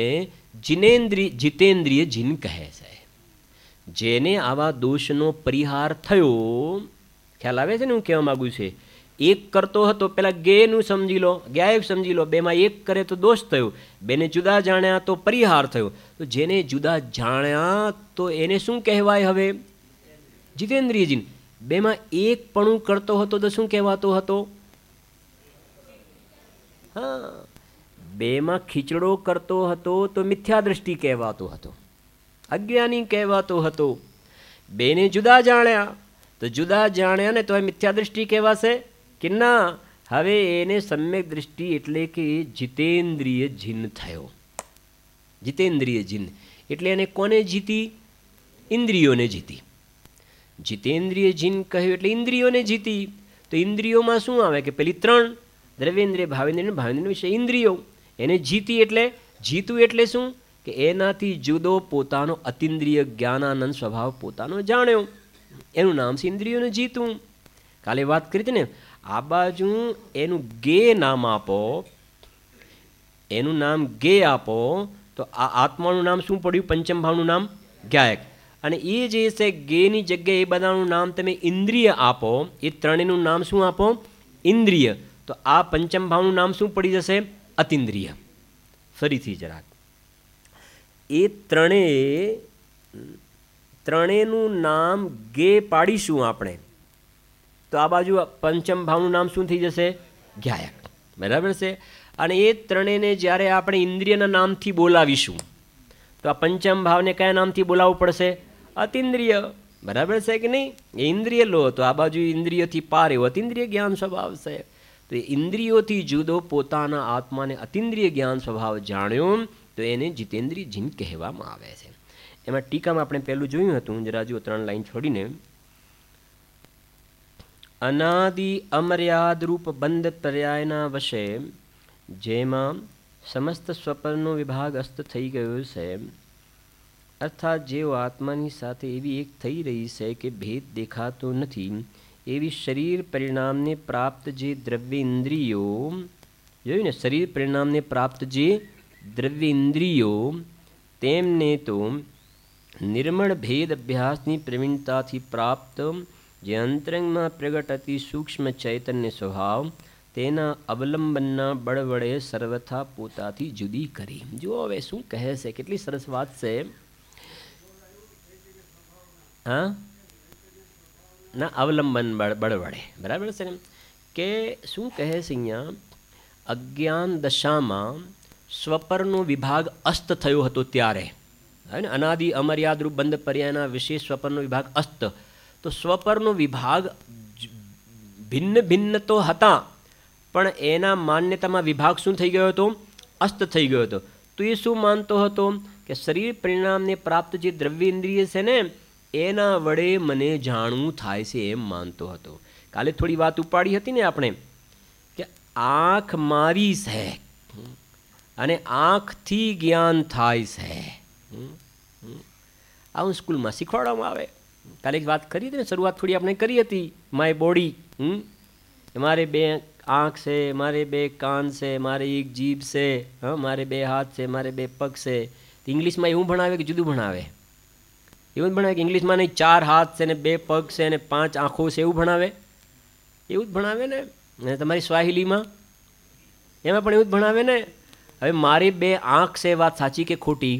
જીતેન્દ્રિય જીન કહે છે. જેને આવા દોષનો પરિહાર થયો, ખ્યાલ આવે છે ને હું કહેવા માગું છે? એક કરતો હતો, પેલા ગેનું સમજી લો, ગાયક સમજી લો, બેમાં એક કરે તો દોષ થયો. બેને જુદા જાણ્યા તો પરિહાર થયો. તો જેને જુદા જાણ્યા તો એને શું કહેવાય? હવે જીતેન્દ્રિય જીન. બેમાં એક પણ કરતો હતો તો શું કહેવાતો હતો? હા, બેમાં ખીચડો કરતો હતો તો મિથ્યા દ્રષ્ટિ કહેવાતો હતો, અજ્ઞાની કહેવાતો હતો. બેને જુદા જાણ્યા તો જુદા જાણ્યા ને તો મિથ્યા દ્રષ્ટિ કહેવાશે કે ના? હવે એને સમ્યક દ્રષ્ટિ એટલે કે જીતેન્દ્રિય જીન થયો. જીતેન્દ્રિય જીન એટલે એને કોને જીતી? ઇન્દ્રિયોને જીતી. જીતેન્દ્રિય જીન કહ્યું એટલે ઇન્દ્રિયોને જીતી. તો ઇન્દ્રિયોમાં શું આવે કે પેલી 3 દ્રવ્યેન્દ્રિય, ભાવેન્દ્રિય, ભાવેન્દ્રિય વિષય ઇન્દ્રિયો. એને જીતી એટલે જીતું એટલે શું? કે એનાથી જુદો પોતાનો અતિન્દ્રિય જ્ઞાનાનંદ સ્વભાવ પોતાનો જાણ્યો. એનું નામ છે ઇન્દ્રિયોને જીતું. કાલે વાત કરી હતી ને, આ બાજુ એનું ગે નામ આપો, એનું નામ ગે આપો તો આ આત્માનું નામ શું પડ્યું? પંચમ ભાવનું નામ જ્ઞાયક. અને એ જે છે ગેની જગ્યાએ એ બધાનું નામ તમે ઇન્દ્રિય આપો, એ ત્રણેયનું નામ શું આપો? ઇન્દ્રિય. તો આ પંચમ ભાવનું નામ શું પડી જશે? અતિન્દ્રિય. ફરીથી જરાક, એ ત્રણેયનું નામ ગે પાડીશું આપણે તો આ બાજુ પંચમ ભાવનું નામ શું થઈ જશે? જ્ઞાયક. બરાબર છે. અને એ ત્રણેયને જ્યારે આપણે ઇન્દ્રિયના નામથી બોલાવીશું તો આ પંચમ ભાવને કયા નામથી બોલાવવું પડશે? અતિન્દ્રિય. બરાબર છે કે નહીં? એ ઇન્દ્રિય લો તો આ બાજુ ઇન્દ્રિયોથી પાર એવો અતિન્દ્રિય જ્ઞાન સ્વભાવ છે. તો એ ઇન્દ્રિયોથી જુદો પોતાના આત્માને અતિન્દ્રિય જ્ઞાન સ્વભાવ જાણ્યો તો એને જીતેન્દ્રિય જીન કહેવામાં આવે છે. એમાં ટીકામાં આપણે પહેલું જોયું હતું, જરા જુઓ 3 લાઈન છોડીને, અનાદિ અમર્યાદરૂપ બંધ પર્યાયના વશે જેમાં સમસ્ત સ્વપ્નનો વિભાગ અસ્ત થઈ ગયો છે, અર્થાત જેઓ આત્માની સાથે એવી એક થઈ રહી છે કે ભેદ દેખાતો નથી, એવી શરીર પરિણામને પ્રાપ્ત જે દ્રવ્ય ઇન્દ્રિયો, જોયું ને, શરીર પરિણામને પ્રાપ્ત જે દ્રવ્ય ઇન્દ્રિયો તેમને તો નિર્મળ ભેદ અભ્યાસની પ્રવીણતાથી પ્રાપ્ત જે અંતરંગમાં પ્રગટ અતિ સૂક્ષ્મ ચૈતન્ય સ્વભાવ તેના અવલંબનના બળ વડે સર્વથા પોતાથી જુદી કરી. જુઓ હવે શું કહે છે, કેટલી સરસ વાત છે. હા ના, અવલંબન બળ વડે. બરાબર છે ને? કે શું કહે છે અહીંયા? અજ્ઞાન દશામાં સ્વપરનો વિભાગ અસ્ત થયો હતો ત્યારે, ને અનાદિ અમર્યાદરૂપ બંધ પર્યાયના વિશેષ સ્વપરનો વિભાગ અસ્ત. તો સ્વપરનો વિભાગ ભિન્ન ભિન્ન તો હતા પણ એના માન્યતામાં વિભાગ શું થઈ ગયો હતો? અસ્ત થઈ ગયો હતો. તો એ શું માનતો હતો? કે શરીર પરિણામને પ્રાપ્ત જે દ્રવ્ય ઇન્દ્રિય છે ને એના વડે મને જાણવું થાય છે એમ માનતો હતો. કાલે થોડી વાત ઉપાડી હતી ને આપણે કે આંખ મારી છે અને આંખથી જ્ઞાન થાય છે. આવું સ્કૂલમાં શીખવાડવામાં આવે. કાલે એક વાત કરી હતી ને, શરૂઆત થોડી આપણે કરી હતી, માય બોડી. મારે 2 આંખ છે, મારે 2 કાન છે, મારે 1 જીભ છે, મારે 2 હાથ છે, મારે 2 પગ છે. ઇંગ્લિશમાં એવું ભણાવે કે જુદું ભણાવે? એવું જ ભણાવે કે ઇંગ્લિશમાં નહીં 4 હાથ છે ને 2 પગ છે ને 5 આંખો છે એવું ભણાવે? એવું જ ભણાવે ને. અને તમારી સ્વાહિલીમાં એમાં પણ એવું જ ભણાવે ને. હવે મારી 2 આંખ છે, વાત સાચી કે ખોટી?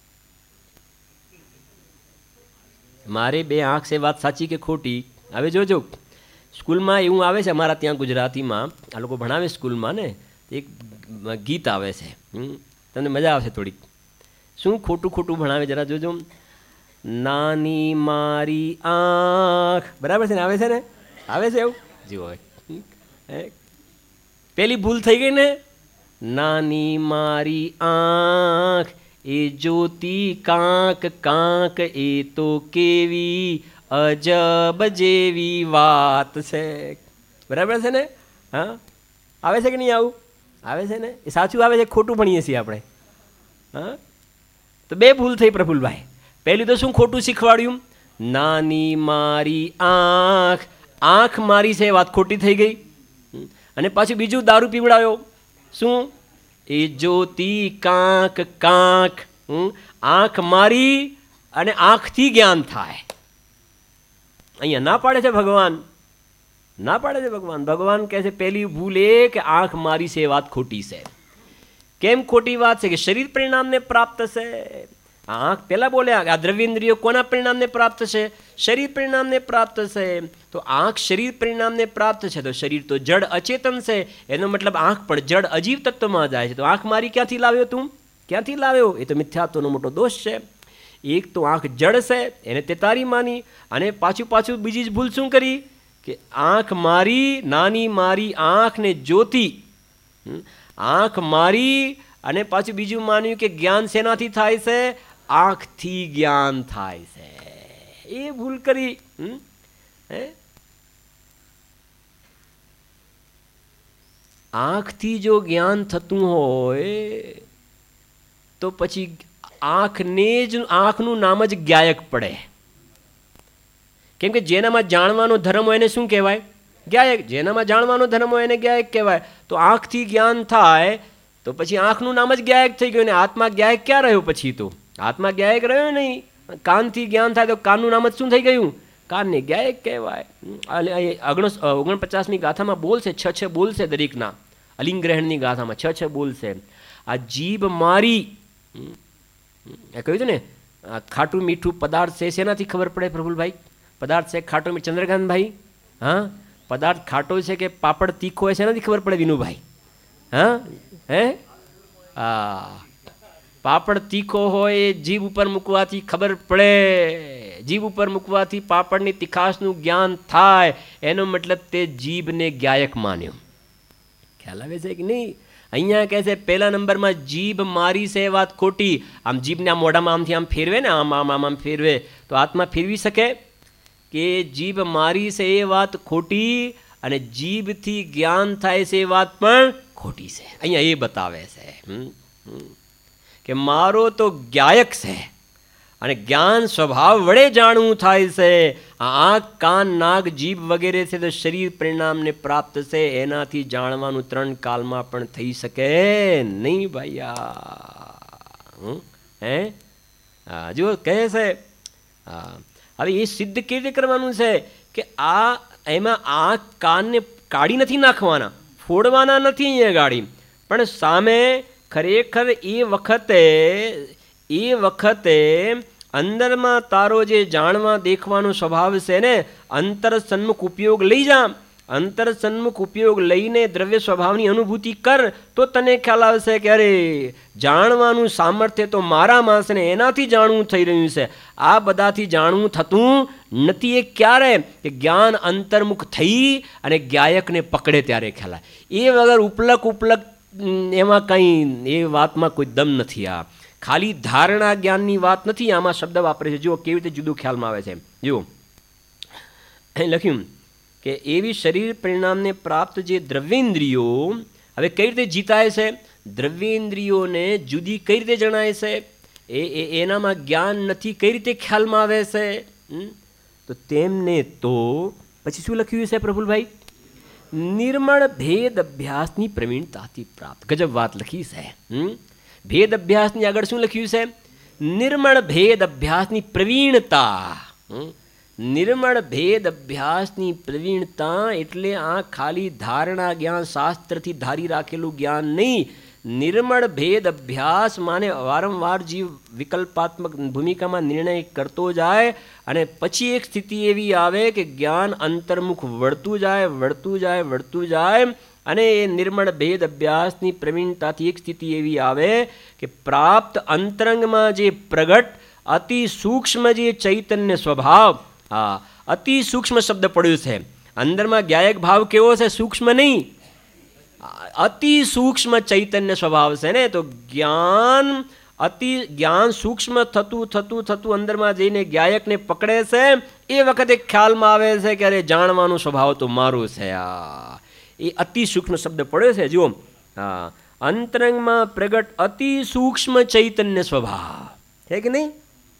મારે 2 આંખ છે, વાત સાચી કે ખોટી? હવે જોજો, સ્કૂલમાં એવું આવે છે અમારા ત્યાં ગુજરાતીમાં, આ લોકો ભણાવે સ્કૂલમાં ને, એક ગીત આવે છે, તમને મજા આવશે થોડીક. શું ખોટું ખોટું ભણાવે જરા જોજો. નાની મારી આંખ. બરાબર છે ને? આવે છે ને? આવે છે એવું? જુઓ, પેલી ભૂલ થઈ ગઈ ને. નાની મારી આંખ એ જ્યોતિ કાંક કાંક, એ તો કેવી અજબ જેવી વાત છે. બરાબર છે ને? હા, આવે છે કે નહીં? આવું આવે છે ને? એ સાચું આવે છે, ખોટું ભણીએ છીએ આપણે. હા, તો 2 ભૂલ થઈ પ્રફુલભાઈ. પહેલી તો શું ખોટું શીખવાડ્યું? નાની મારી આંખ, આંખ મારી છે, વાત ખોટી થઈ ગઈ. અને પાછું બીજું દારૂ પીવડાવ્યો. શું? એ જ્યોતિ કાંક કાંક, આંખ મારી અને આંખથી જ્ઞાન થાય. અહીંયા ના પાડે છે ભગવાન, ના પાડે છે ભગવાન. ભગવાન કહે છે પહેલી ભૂલ એ કે આંખ મારી છે, વાત ખોટી છે. કેમ ખોટી વાત છે? કે શરીર પરિણામને પ્રાપ્ત છે. આંખ પહેલા બોલ્યા આ દ્રવ્યેન્દ્રિયો કોના પરિણામને પ્રાપ્ત છે? શરીર પરિણામને પ્રાપ્ત છે. તો આંખ શરીર પરિણામને પ્રાપ્ત છે, તો શરીર તો જડ અચેતન છે, એનો મતલબ આંખ પણ જડ અજીવ તત્વમાં જાય છે. તો આંખ મારી ક્યાંથી લાવ્યો તું? ક્યાંથી લાવ્યો? એ તો મિથ્યાત્વનો મોટો દોષ છે. એક તો આંખ જડ છે, એને તે તારી માની, અને પાછું બીજી જ ભૂલ શું કરી? કે આંખ મારી, નાની મારી આંખને જ્યોતિ, આંખ મારી, અને પાછું બીજું માન્યું કે જ્ઞાન શેનાથી થાય છે? આંખથી જ્ઞાન થાય છે. એ ભૂલ કરી. આંખથી જો જ્ઞાન થતું હોય તો પછી આંખનું નામ જ જ્ઞાયક પડે. કેમ કે જેનામાં જાણવાનો ધર્મ હોય એને શું કહેવાય? જ્ઞાયક. જેનામાં જાણવાનો ધર્મ હોય એને જ્ઞાયક કહેવાય. તો આંખથી જ્ઞાન થાય તો પછી આંખનું નામ જ જ્ઞાયક થઈ ગયું ને આત્મા જ્ઞાયક ક્યાં રહ્યો? પછી તો આત્મા જ્ઞાયક રહ્યો નહીં. કાનથી જ્ઞાન થાય તો કાનનું નામ જ શું થઈ ગયું? કાનને જ્ઞાયક કહેવાય. 49મી ગાથામાં બોલશે, 6 બોલશે દરેકના. અલિંગ્રહણની ગાથામાં 6 બોલશે. આ જીભ મારી એ કહ્યું હતું ને, ખાટું મીઠું પદાર્થ છે, શેનાથી ખબર પડે પ્રફુલભાઈ? પદાર્થ છે ખાટું મીઠું. ચંદ્રકાંતભાઈ, હા, પદાર્થ ખાટો છે કે પાપડ તીખો હોય શેનાથી ખબર પડે વિનુભાઈ? હા, હે, પાપડ તીખો હોય એ જીભ ઉપર મૂકવાથી ખબર પડે. જીભ ઉપર મૂકવાથી પાપડની તીખાશનું જ્ઞાન થાય. એનો મતલબ તે જીભને જ્ઞાયક માન્યો. ખ્યાલ આવે છે કે નહીં? અહીંયા કહે છે પહેલા નંબરમાં જીભ મારી છે એ વાત ખોટી. આમ જીભને આમ મોઢામાં આમથી આમ ફેરવે ને, આમ આમ આમ આમ ફેરવે તો આત્મા ફેરવી શકે કે જીભ મારી છે એ વાત ખોટી, અને જીભથી જ્ઞાન થાય છે એ વાત પણ ખોટી છે. અહીંયા એ બતાવે છે કે મારો તો જ્ઞાયક છે અને જ્ઞાન સ્વભાવ વડે જાણવું થાય છે. આંખ, કાન, નાક, જીભ વગેરે છે તો શરીર પરિણામને પ્રાપ્ત છે. એનાથી જાણવાનું 3 કાલમાં પણ થઈ શકે નહીં ભાઈયા. હે, જો કહે છે. હવે એ સિદ્ધ કેવી રીતે કરવાનું છે કે એમાં આંખ, કાનને કાઢી નથી નાખવાના, ફોડવાના નથી અહીંયા ગાડી, પણ સામે ખરેખર એ વખતે અંદરમાં તારો જે જાણવા દેખવાનો સ્વભાવ છે ને, અંતર સન્મુખ ઉપયોગ લઈ જા. અંતર સન્મુખ ઉપયોગ લઈને દ્રવ્ય સ્વભાવની અનુભૂતિ કર તો તને ખ્યાલ આવશે કે અરે જાણવાનું સામર્થ્ય તો મારામાં છે ને એનાથી જાણવું થઈ રહ્યું છે. આ બધાથી જાણવું થતું નથી. એ ક્યારે? કે જ્ઞાન અંતર્મુખ થઈ અને જ્ઞાયકને પકડે ત્યારે ખ્યાલ આવે. એ વગર ઉપલક એમાં કંઈ એ વાતમાં કોઈ દમ નથી. આ ખાલી ધારણા જ્ઞાનની વાત નથી. આમાં શબ્દ વાપરે છે, જુઓ કેવી રીતે જુદું ખ્યાલમાં આવે છે. જુઓ અહીં લખ્યું કે એવી શરીર પરિણામને પ્રાપ્ત જે દ્રવ્યેન્દ્રિયો હવે કઈ રીતે જીતાય છે, દ્રવ્યેન્દ્રિયોને જુદી કઈ રીતે જણાય છે, એનામાં જ્ઞાન નથી, કઈ રીતે ખ્યાલમાં આવે છે, તો તેમને તો પછી શું લખ્યું છે પ્રફુલભાઈ? નિર્મળ ભેદ અભ્યાસની પ્રવીણતાથી પ્રાપ્ત. ગજબ વાત લખી છે. ભેદ અભ્યાસની આગળ શું લખ્યું છે? નિર્મળ ભેદ અભ્યાસની પ્રવીણતા. નિર્મળ ભેદ અભ્યાસની પ્રવીણતા એટલે આ ખાલી ધારણા જ્ઞાન, શાસ્ત્રથી ધારી રાખેલું જ્ઞાન નહીં. નિર્મળ ભેદ અભ્યાસ માને વારંવાર જીવ વિકલ્પાત્મક ભૂમિકામાં નિર્ણય કરતો જાય અને પછી એક સ્થિતિ એવી આવે કે જ્ઞાન અંતર્મુખ વળતું જાય અને એ નિર્મળ ભેદ અભ્યાસની પ્રવીણતાથી એક સ્થિતિ એવી આવે કે પ્રાપ્ત અંતરંગમાં જે પ્રગટ અતિ સૂક્ષ્મ જે ચૈતન્ય સ્વભાવ, અતિ સૂક્ષ્મ શબ્દ પડ્યો છે. અંદરમાં જ્ઞાયક ભાવ કેવો છે? સૂક્ષ્મ નહીં, અતિ સૂક્ષ્મ ચૈતન્ય સ્વભાવ છે ને. તો જ્ઞાન સૂક્ષ્મ થતું અંદરમાં જઈને જ્ઞાયકને પકડે છે. એ વખતે ખ્યાલમાં આવે છે કે અરે જાણવાનો સ્વભાવ તો મારો છે. એ અતિ સૂક્ષ્મ શબ્દ પડ્યો છે. જુઓ, અંતરંગમાં પ્રગટ અતિ સૂક્ષ્મ ચૈતન્ય સ્વભાવ છે કે નહીં?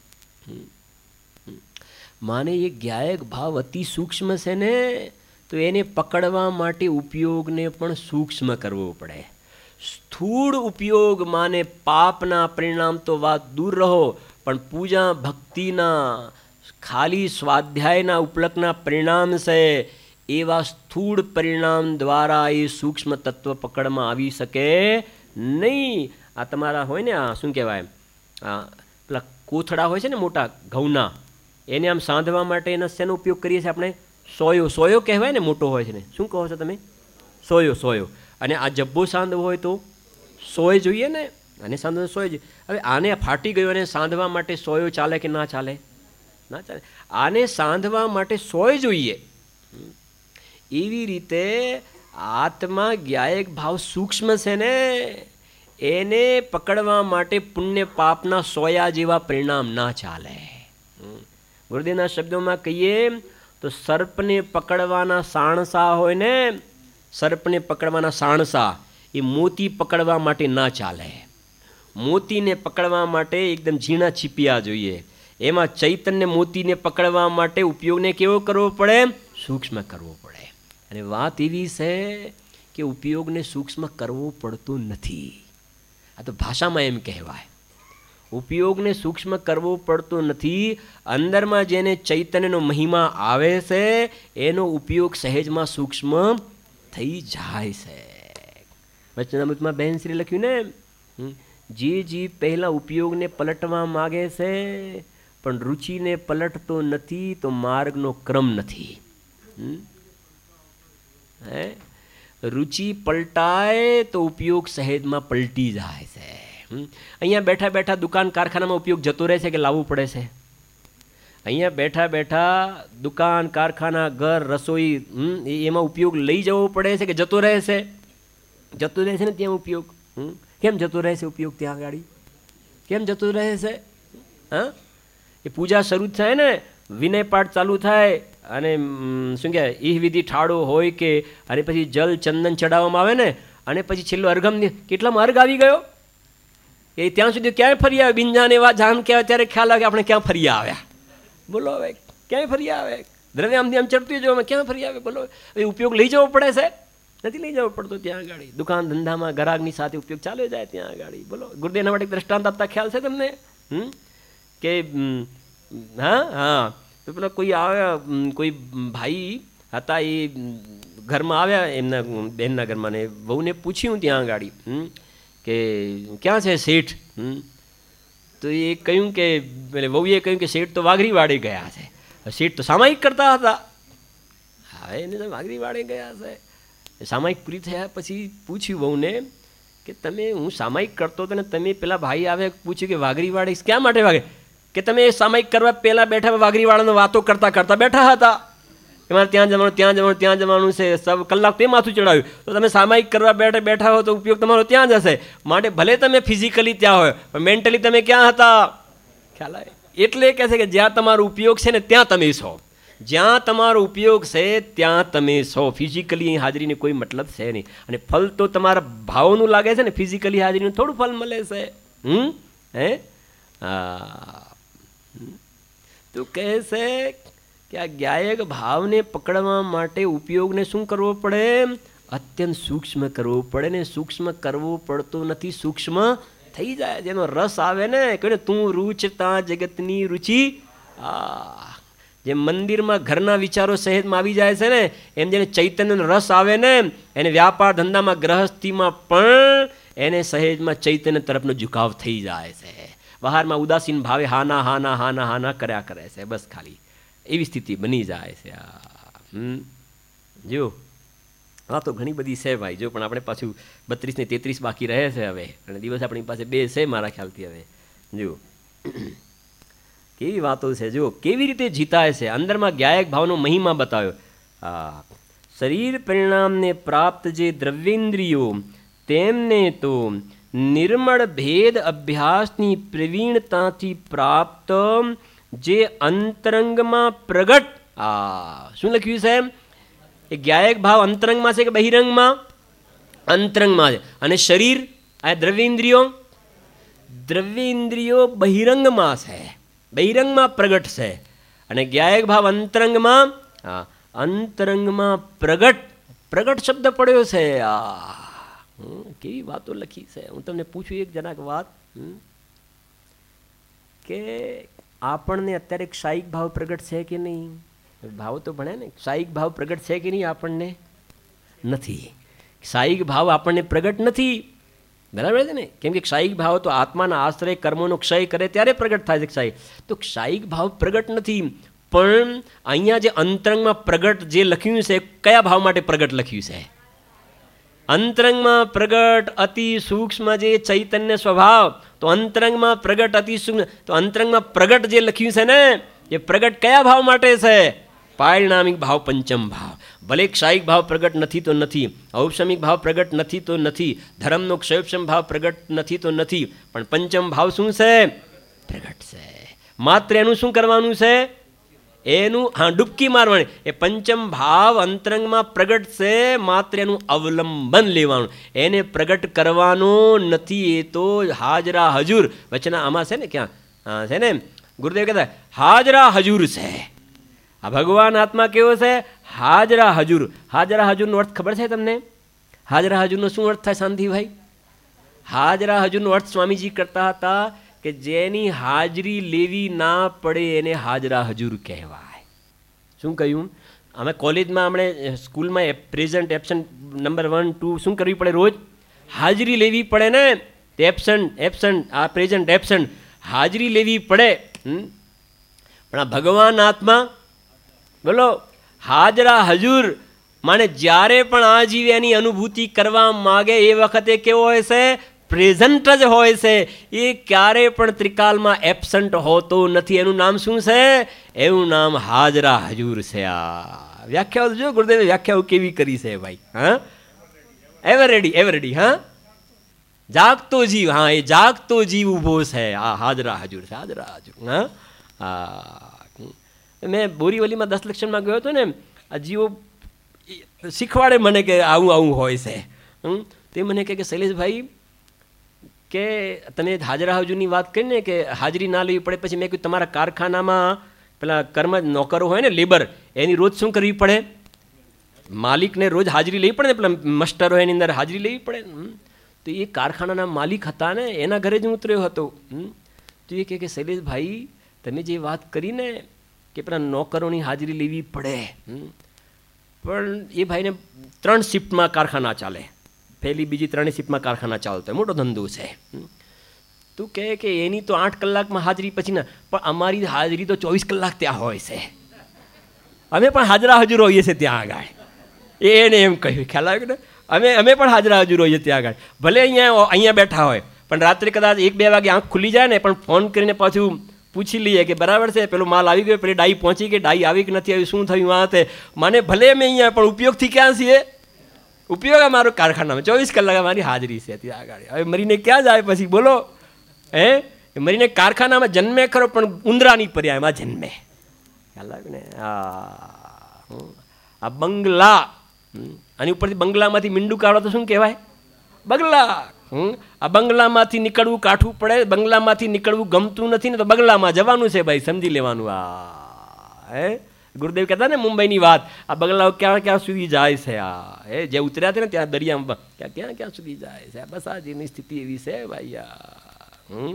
માને એ જ્ઞાયક ભાવ અતિ સૂક્ષ્મ છે ને, તો એને પકડવા માટે ઉપયોગને પણ સૂક્ષ્મ કરવો પડે. સ્થૂળ ઉપયોગ માને પાપના પરિણામ તો વાત દૂર રહો, પણ પૂજા ભક્તિના ખાલી સ્વાધ્યાયના ઉપલકના પરિણામ છે. એવા સ્થૂળ પરિણામ દ્વારા એ સૂક્ષ્મ તત્વ પકડમાં આવી શકે નહીં. આ તમારા હોય ને, આ શું કહેવાય, પેલા કોથળા હોય છે ને મોટા ઘઉંના, એને આમ સાંધવા માટે એના શેનો ઉપયોગ કરીએ છીએ આપણે? સોયો કહેવાય ને, મોટો હોય છે ને. શું કહો છો તમે? સોયો. અને આ જબ્બો સાંધવો હોય તો સોય જોઈએ ને, અને સાંધવો સોય જોઈએ. હવે આને ફાટી ગયો અને સાંધવા માટે સોયો ચાલે કે ના ચાલે? ના ચાલે. આને સાંધવા માટે સોય જોઈએ. એવી રીતે આત્મા જ્ઞાયક ભાવ સૂક્ષ્મ છે ને, એને પકડવા માટે પુણ્ય પાપના સોયા જેવા પરિણામ ના ચાલે. ગુરુદેવના શબ્દોમાં કહીએ તો સર્પને પકડવાના સાણસા હોય ને, સર્પને પકડવાના સાણસા એ મોતી પકડવા માટે ના ચાલે. મોતીને પકડવા માટે એકદમ ઝીણા છીપિયા જોઈએ. એમાં ચૈતન્ય મોતીને પકડવા માટે ઉપયોગને કેવો કરવો પડે? સૂક્ષ્મ કરવો પડે. અને વાત એવી છે કે ઉપયોગને સૂક્ષ્મ કરવો પડતો નથી. આ તો ભાષામાં એમ કહેવાય. ઉપયોગને સૂક્ષ્મ કરવો પડતો નથી. અંદરમાં જેને ચૈતન્યનો મહિમા આવે છે એનો ઉપયોગ સહેજમાં સૂક્ષ્મ થઈ જાય છે. વચનામૃતમાં બહેનશ્રી લખ્યું ને, જે જીવ પહેલાં ઉપયોગને પલટવા માગે છે પણ રુચિને પલટતો નથી તો માર્ગનો ક્રમ નથી. રુચિ પલટાય તો ઉપયોગ સહેજમાં પલટી જાય છે. અહીંયા બેઠા બેઠા દુકાન કારખાનામાં ઉપયોગ જતો રહે છે કે લાવવું પડે છે? અહીંયા બેઠા બેઠા દુકાન કારખાના ઘર રસોઈ એમાં ઉપયોગ લઈ જવો પડે છે કે જતો રહે છે? જતો રહે છે ને ત્યાં ઉપયોગ. કેમ જતો રહે છે ઉપયોગ ત્યાં ગાડી? કેમ જતો રહે છે? હા, એ પૂજા શરૂ થાય ને, વિનય પાઠ ચાલુ થાય અને શું કહેવાય ઈહ વિધિ ઠાળો હોય કે અને પછી જલ ચંદન ચડાવવામાં આવે ને અને પછી છેલ્લો અર્ઘમ કેટલામાં અર્ઘ આવી ગયો એ ત્યાં સુધી ક્યાંય ફરી આવે બિંજાને એવા જાન કહેવાય ત્યારે ખ્યાલ આવે કે આપણે ક્યાં ફરી આવ્યા. બોલો હવે ક્યાંય ફરી આવે? દ્રવ્ય આમથી આમ ચડતી જો અમે ક્યાં ફરી આવે? બોલો એ ઉપયોગ લઈ જવો પડે છે? નથી લઈ જવો પડતો ત્યાં આગળ. દુકાન ધંધામાં ગ્રાહકની સાથે ઉપયોગ ચાલ્યો જાય ત્યાં આગળ. બોલો ગુરુદેવના માટે દ્રષ્ટાંત આપતા ખ્યાલ છે તમને? કે હા હા તો પેલા કોઈ આવ્યા, કોઈ ભાઈ હતા એ ઘરમાં આવ્યા એમના બહેનના ઘરમાં ને વહુને પૂછ્યું ત્યાં આગળ કે ક્યાં છે શેઠ? તો એ કહ્યું કે વહુએ કહ્યું કે શેઠ તો વાઘરી વાડે ગયા છે. શેઠ તો સામાયિક કરતા હતા. હવે એને તો વાઘરી વાડે ગયા છે. સામાયિક પૂરી થયા પછી પૂછ્યું વહુને કે તમે, હું સામાયિક કરતો હતો ને તમે પેલા ભાઈ આવે પૂછ્યું કે વાઘરી વાડે ક્યાં માટે વાગે? કે તમે સામાયિક કરવા પહેલાં બેઠા વાઘરી વાળાનો વાતો કરતાં કરતાં બેઠા હતા. તમારે ત્યાં જવાનું ત્યાં જવાનું ત્યાં જવાનું છે, સબ કલાક તે માથું ચડાવ્યું. તો તમે સામાયિક કરવા બેઠા હો તો ઉપયોગ તમારો ત્યાં જ હશે. માટે ભલે તમે ફિઝિકલી ત્યાં હોય પણ મેન્ટલી તમે ક્યાં હતા? ખ્યાલ આવે? એટલે કહે છે કે જ્યાં તમારો ઉપયોગ છે ને ત્યાં તમે છો. જ્યાં તમારો ઉપયોગ છે ત્યાં તમે છો. ફિઝિકલી હાજરીને કોઈ મતલબ છે નહીં. અને ફલ તો તમારા ભાવનું લાગે છે ને, ફિઝિકલી હાજરીનું થોડું ફલ મળે છે. હે હા, તું કહે છે કે આ જ્ઞાયક ભાવને પકડવા માટે ઉપયોગને શું કરવો પડે? અત્યંત સૂક્ષ્મ કરવો પડે. ને સૂક્ષ્મ કરવો પડતો નથી, સૂક્ષ્મ થઈ જાય. જેનો રસ આવે ને, કહે તું રૂચતા જગતની રુચિ. જેમ મંદિરમાં ઘરના વિચારો સહેજમાં આવી જાય છે ને, એમ જેને ચૈતન્યનો રસ આવે ને એને વ્યાપાર ધંધામાં ગ્રહસ્થીમાં પણ એને સહેજમાં ચૈતન્ય તરફનો ઝુકાવ થઈ જાય છે. બહારમાં ઉદાસીન ભાવે હાના હાના હાના હાના કર્યા કરે છે. બસ ખાલી એવી સ્થિતિ બની જાય છે. જો હા તો ઘણી બધી છે ભાઈ. જો પણ આપણે પાછું 32 ને 33 બાકી રહે છે હવે, અને દિવસ આપણી પાસે 2 છે મારા ખ્યાલથી. હવે જો કેવી વાતો છે, જો કેવી રીતે જીતાય છે. અંદરમાં જ્ઞાયક ભાવનો મહિમા બતાવ્યો. શરીર પરિણામને પ્રાપ્ત જે દ્રવ્યેન્દ્રિયો તેમને તો નિર્મળ ભેદ અભ્યાસની પ્રવીણતાથી પ્રાપ્ત જે અંતરંગમાં પ્રગટ. શું લખ્યું છે? એ જ્ઞાયક ભાવ અંતરંગમાં છે કે બહિરંગમાં? અંતરંગમાં છે. અને શરીર આ દ્રવ્યેન્દ્રિયો બહિરંગમાં છે, બહિરંગમાં પ્રગટ છે. અને જ્ઞાયક ભાવ અંતરંગમાં, અંતરંગમાં પ્રગટ. પ્રગટ શબ્દ પડ્યો છે. કેવી વાતો લખી છે. હું તમને પૂછું એક જરાક વાત કે આપણને અત્યારે ક્ષાયિક ભાવ પ્રગટ છે કે નહીં? ભાવ તો ભણે ને. ક્ષાયિક ભાવ પ્રગટ છે કે નહીં? આપણને નથી. ક્ષાયિક ભાવ આપણને પ્રગટ નથી. બરાબર છે ને? કેમ કે ક્ષાયિક ભાવ તો આત્માના આશ્રય કર્મોનો ક્ષય કરે ત્યારે પ્રગટ થાય છે ક્ષાયિક. તો ક્ષાયિક ભાવ પ્રગટ નથી. પણ અહીંયા જે અંતરંગમાં પ્રગટ જે લખ્યું છે, કયા ભાવ માટે પ્રગટ લખ્યું છે? અંતરંગમાં પ્રગટ અતિ સૂક્ષ્મ જે ચૈતન્ય સ્વભાવ. તો અંતરંગમાં પ્રગટ અતિ સૂક્ષ્મ, તો અંતરંગમાં પ્રગટ જે લખ્યું છે ને એ પ્રગટ કયા ભાવ માટે છે? પારિણામિક ભાવ, પંચમ ભાવ. ભલે ક્ષાયિક ભાવ પ્રગટ નથી તો નથી, ઔપશમિક ભાવ પ્રગટ નથી તો નથી, ધર્મનો ક્ષયોપશમ ભાવ પ્રગટ નથી તો નથી, પણ પંચમ ભાવ શું છે? પ્રગટ છે. માત્ર એનું શું કરવાનું છે? એનું ડૂબકી મારવાની. એ પંચમ ભાવ અંતરંગમાં પ્રગટ છે, માત્ર એનું અવલંબન લેવાનું. એને પ્રગટ કરવાનો નથી. એ તો હાજરા હજુર વચના આમાં છે ને, ક્યાં છે ને ગુરુદેવ કહેતા હાજરા હજુર છે. આ ભગવાન આત્મા કેવો છે? હાજરા હજુર. હાજરા હજુરનો અર્થ ખબર છે તમને? હાજરા હજુરનો શું અર્થ થાય શાંતિભાઈ? હાજરા હજુરનો અર્થ સ્વામીજી કરતા હતા કે જેની હાજરી લેવી ના પડે એને હાજરા હજુર કહેવાય. શું કહ્યું? અમે કોલેજમાં હમણે સ્કૂલમાં પ્રેઝન્ટ એબસન્ટ નંબર 1 2 શું કરવી પડે? રોજ હાજરી લેવી પડે ને. એબસન્ટ આ પ્રેઝન્ટ એબસન્ટ હાજરી લેવી પડે. પણ આ ભગવાન આત્મા બોલો હાજરા હજુર માને જ્યારે પણ આ જીવ એની અનુભૂતિ કરવા માગે એ વખતે કેવો હોય છે? પ્રેઝન્ટ જ હોય છે. એ ક્યારે પણ ત્રિકાલમાં એબસન્ટ હોતો નથી. એનું નામ શું છે? એવું નામ હાજરા હજુર છે. આ વ્યાખ્યાઓ જો ગુરુદેવે વ્યાખ્યાઓ કેવી કરી છે ભાઈ. હા, એવર રેડી. હા, જાગતો જીવ. હા, એ જાગતો જીવ ઊભો છે. આ હાજરા હજુર છે. હાજરા હજુર. હા, મેં બોરીવલીમાં 10 લક્ષણમાં ગયો હતો ને, આ જીવો શીખવાડે મને કે આવું હોય છે. તે મને કહે કે શૈલેષભાઈ કે તમે હાજરા હજુરની વાત કરીને કે હાજરી ના લેવી પડે. પછી મેં કહ્યું તમારા કારખાનામાં પેલા કર્મ નોકરો હોય ને, લેબર, એની રોજ શું કરવી પડે? માલિકને રોજ હાજરી લેવી પડે ને. પેલા મસ્ટર હોય એની અંદર હાજરી લેવી પડે. તો એ કારખાનાના માલિક હતા ને, એના ઘરે જ હું ઉતર્યો હતો. તો એ કહે કે શૈલેષભાઈ તમે જે વાત કરીને કે પેલા નોકરોની હાજરી લેવી પડે, પણ એ ભાઈને 3 શિફ્ટમાં કારખાના ચાલે. પહેલી બીજી 3 શિફ્ટમાં કારખાના ચાલતો હોય, મોટો ધંધો છે. તું કહે કે એની તો 8 કલાકમાં હાજરી પછી ના, પણ અમારી હાજરી તો 24 કલાક ત્યાં હોય છે. અમે પણ હાજરા હજુર હોઈએ છીએ ત્યાં આગળ. એને એમ કહ્યું, ખ્યાલ આવ્યો ને? અમે પણ હાજરા હજુર હોઈએ ત્યાં આગળ. ભલે અહીંયા બેઠા હોય, પણ રાત્રે કદાચ 1-2 વાગે આંખ ખુલી જાય ને, પણ ફોન કરીને પાછું પૂછી લઈએ કે બરાબર છે, પેલો માલ આવી ગયો, પેલી ડાઈ પહોંચી ગઈ, ડાઈ આવી કે નથી આવી, શું થયું આ તે. મને ભલે અમે અહીંયા, પણ ઉપયોગથી ક્યાં છીએ? ઉપયોગ અમારો કારખાનામાં 24 કલાક અમારી હાજરી છે ત્યાં આગળ. હવે મરીને ક્યાં જાય પછી બોલો? મરીને કારખાનામાં જન્મે ખરો, પણ ઉંદરાની પર્યાયમાં જન્મે. ખ્યાલ આવ્યો ને? આ બંગલા, આની ઉપરથી બંગલામાંથી મીંડું કાઢો તો શું કહેવાય? બગલા. આ બંગલામાંથી નીકળવું કાઠું પડે. બંગલામાંથી નીકળવું ગમતું નથી ને, તો બગલામાં જવાનું છે ભાઈ, સમજી લેવાનું. ગુરુદેવ કહેતા ને મુંબઈની વાત, આ બગલાઓ ક્યાં સુધી જાય છે. આ જે ઉતર્યા છે ને ત્યાં દરિયામાં ક્યાં સુધી જાય છે. બસ આ જેની સ્થિતિ એવી છે ભાઈ.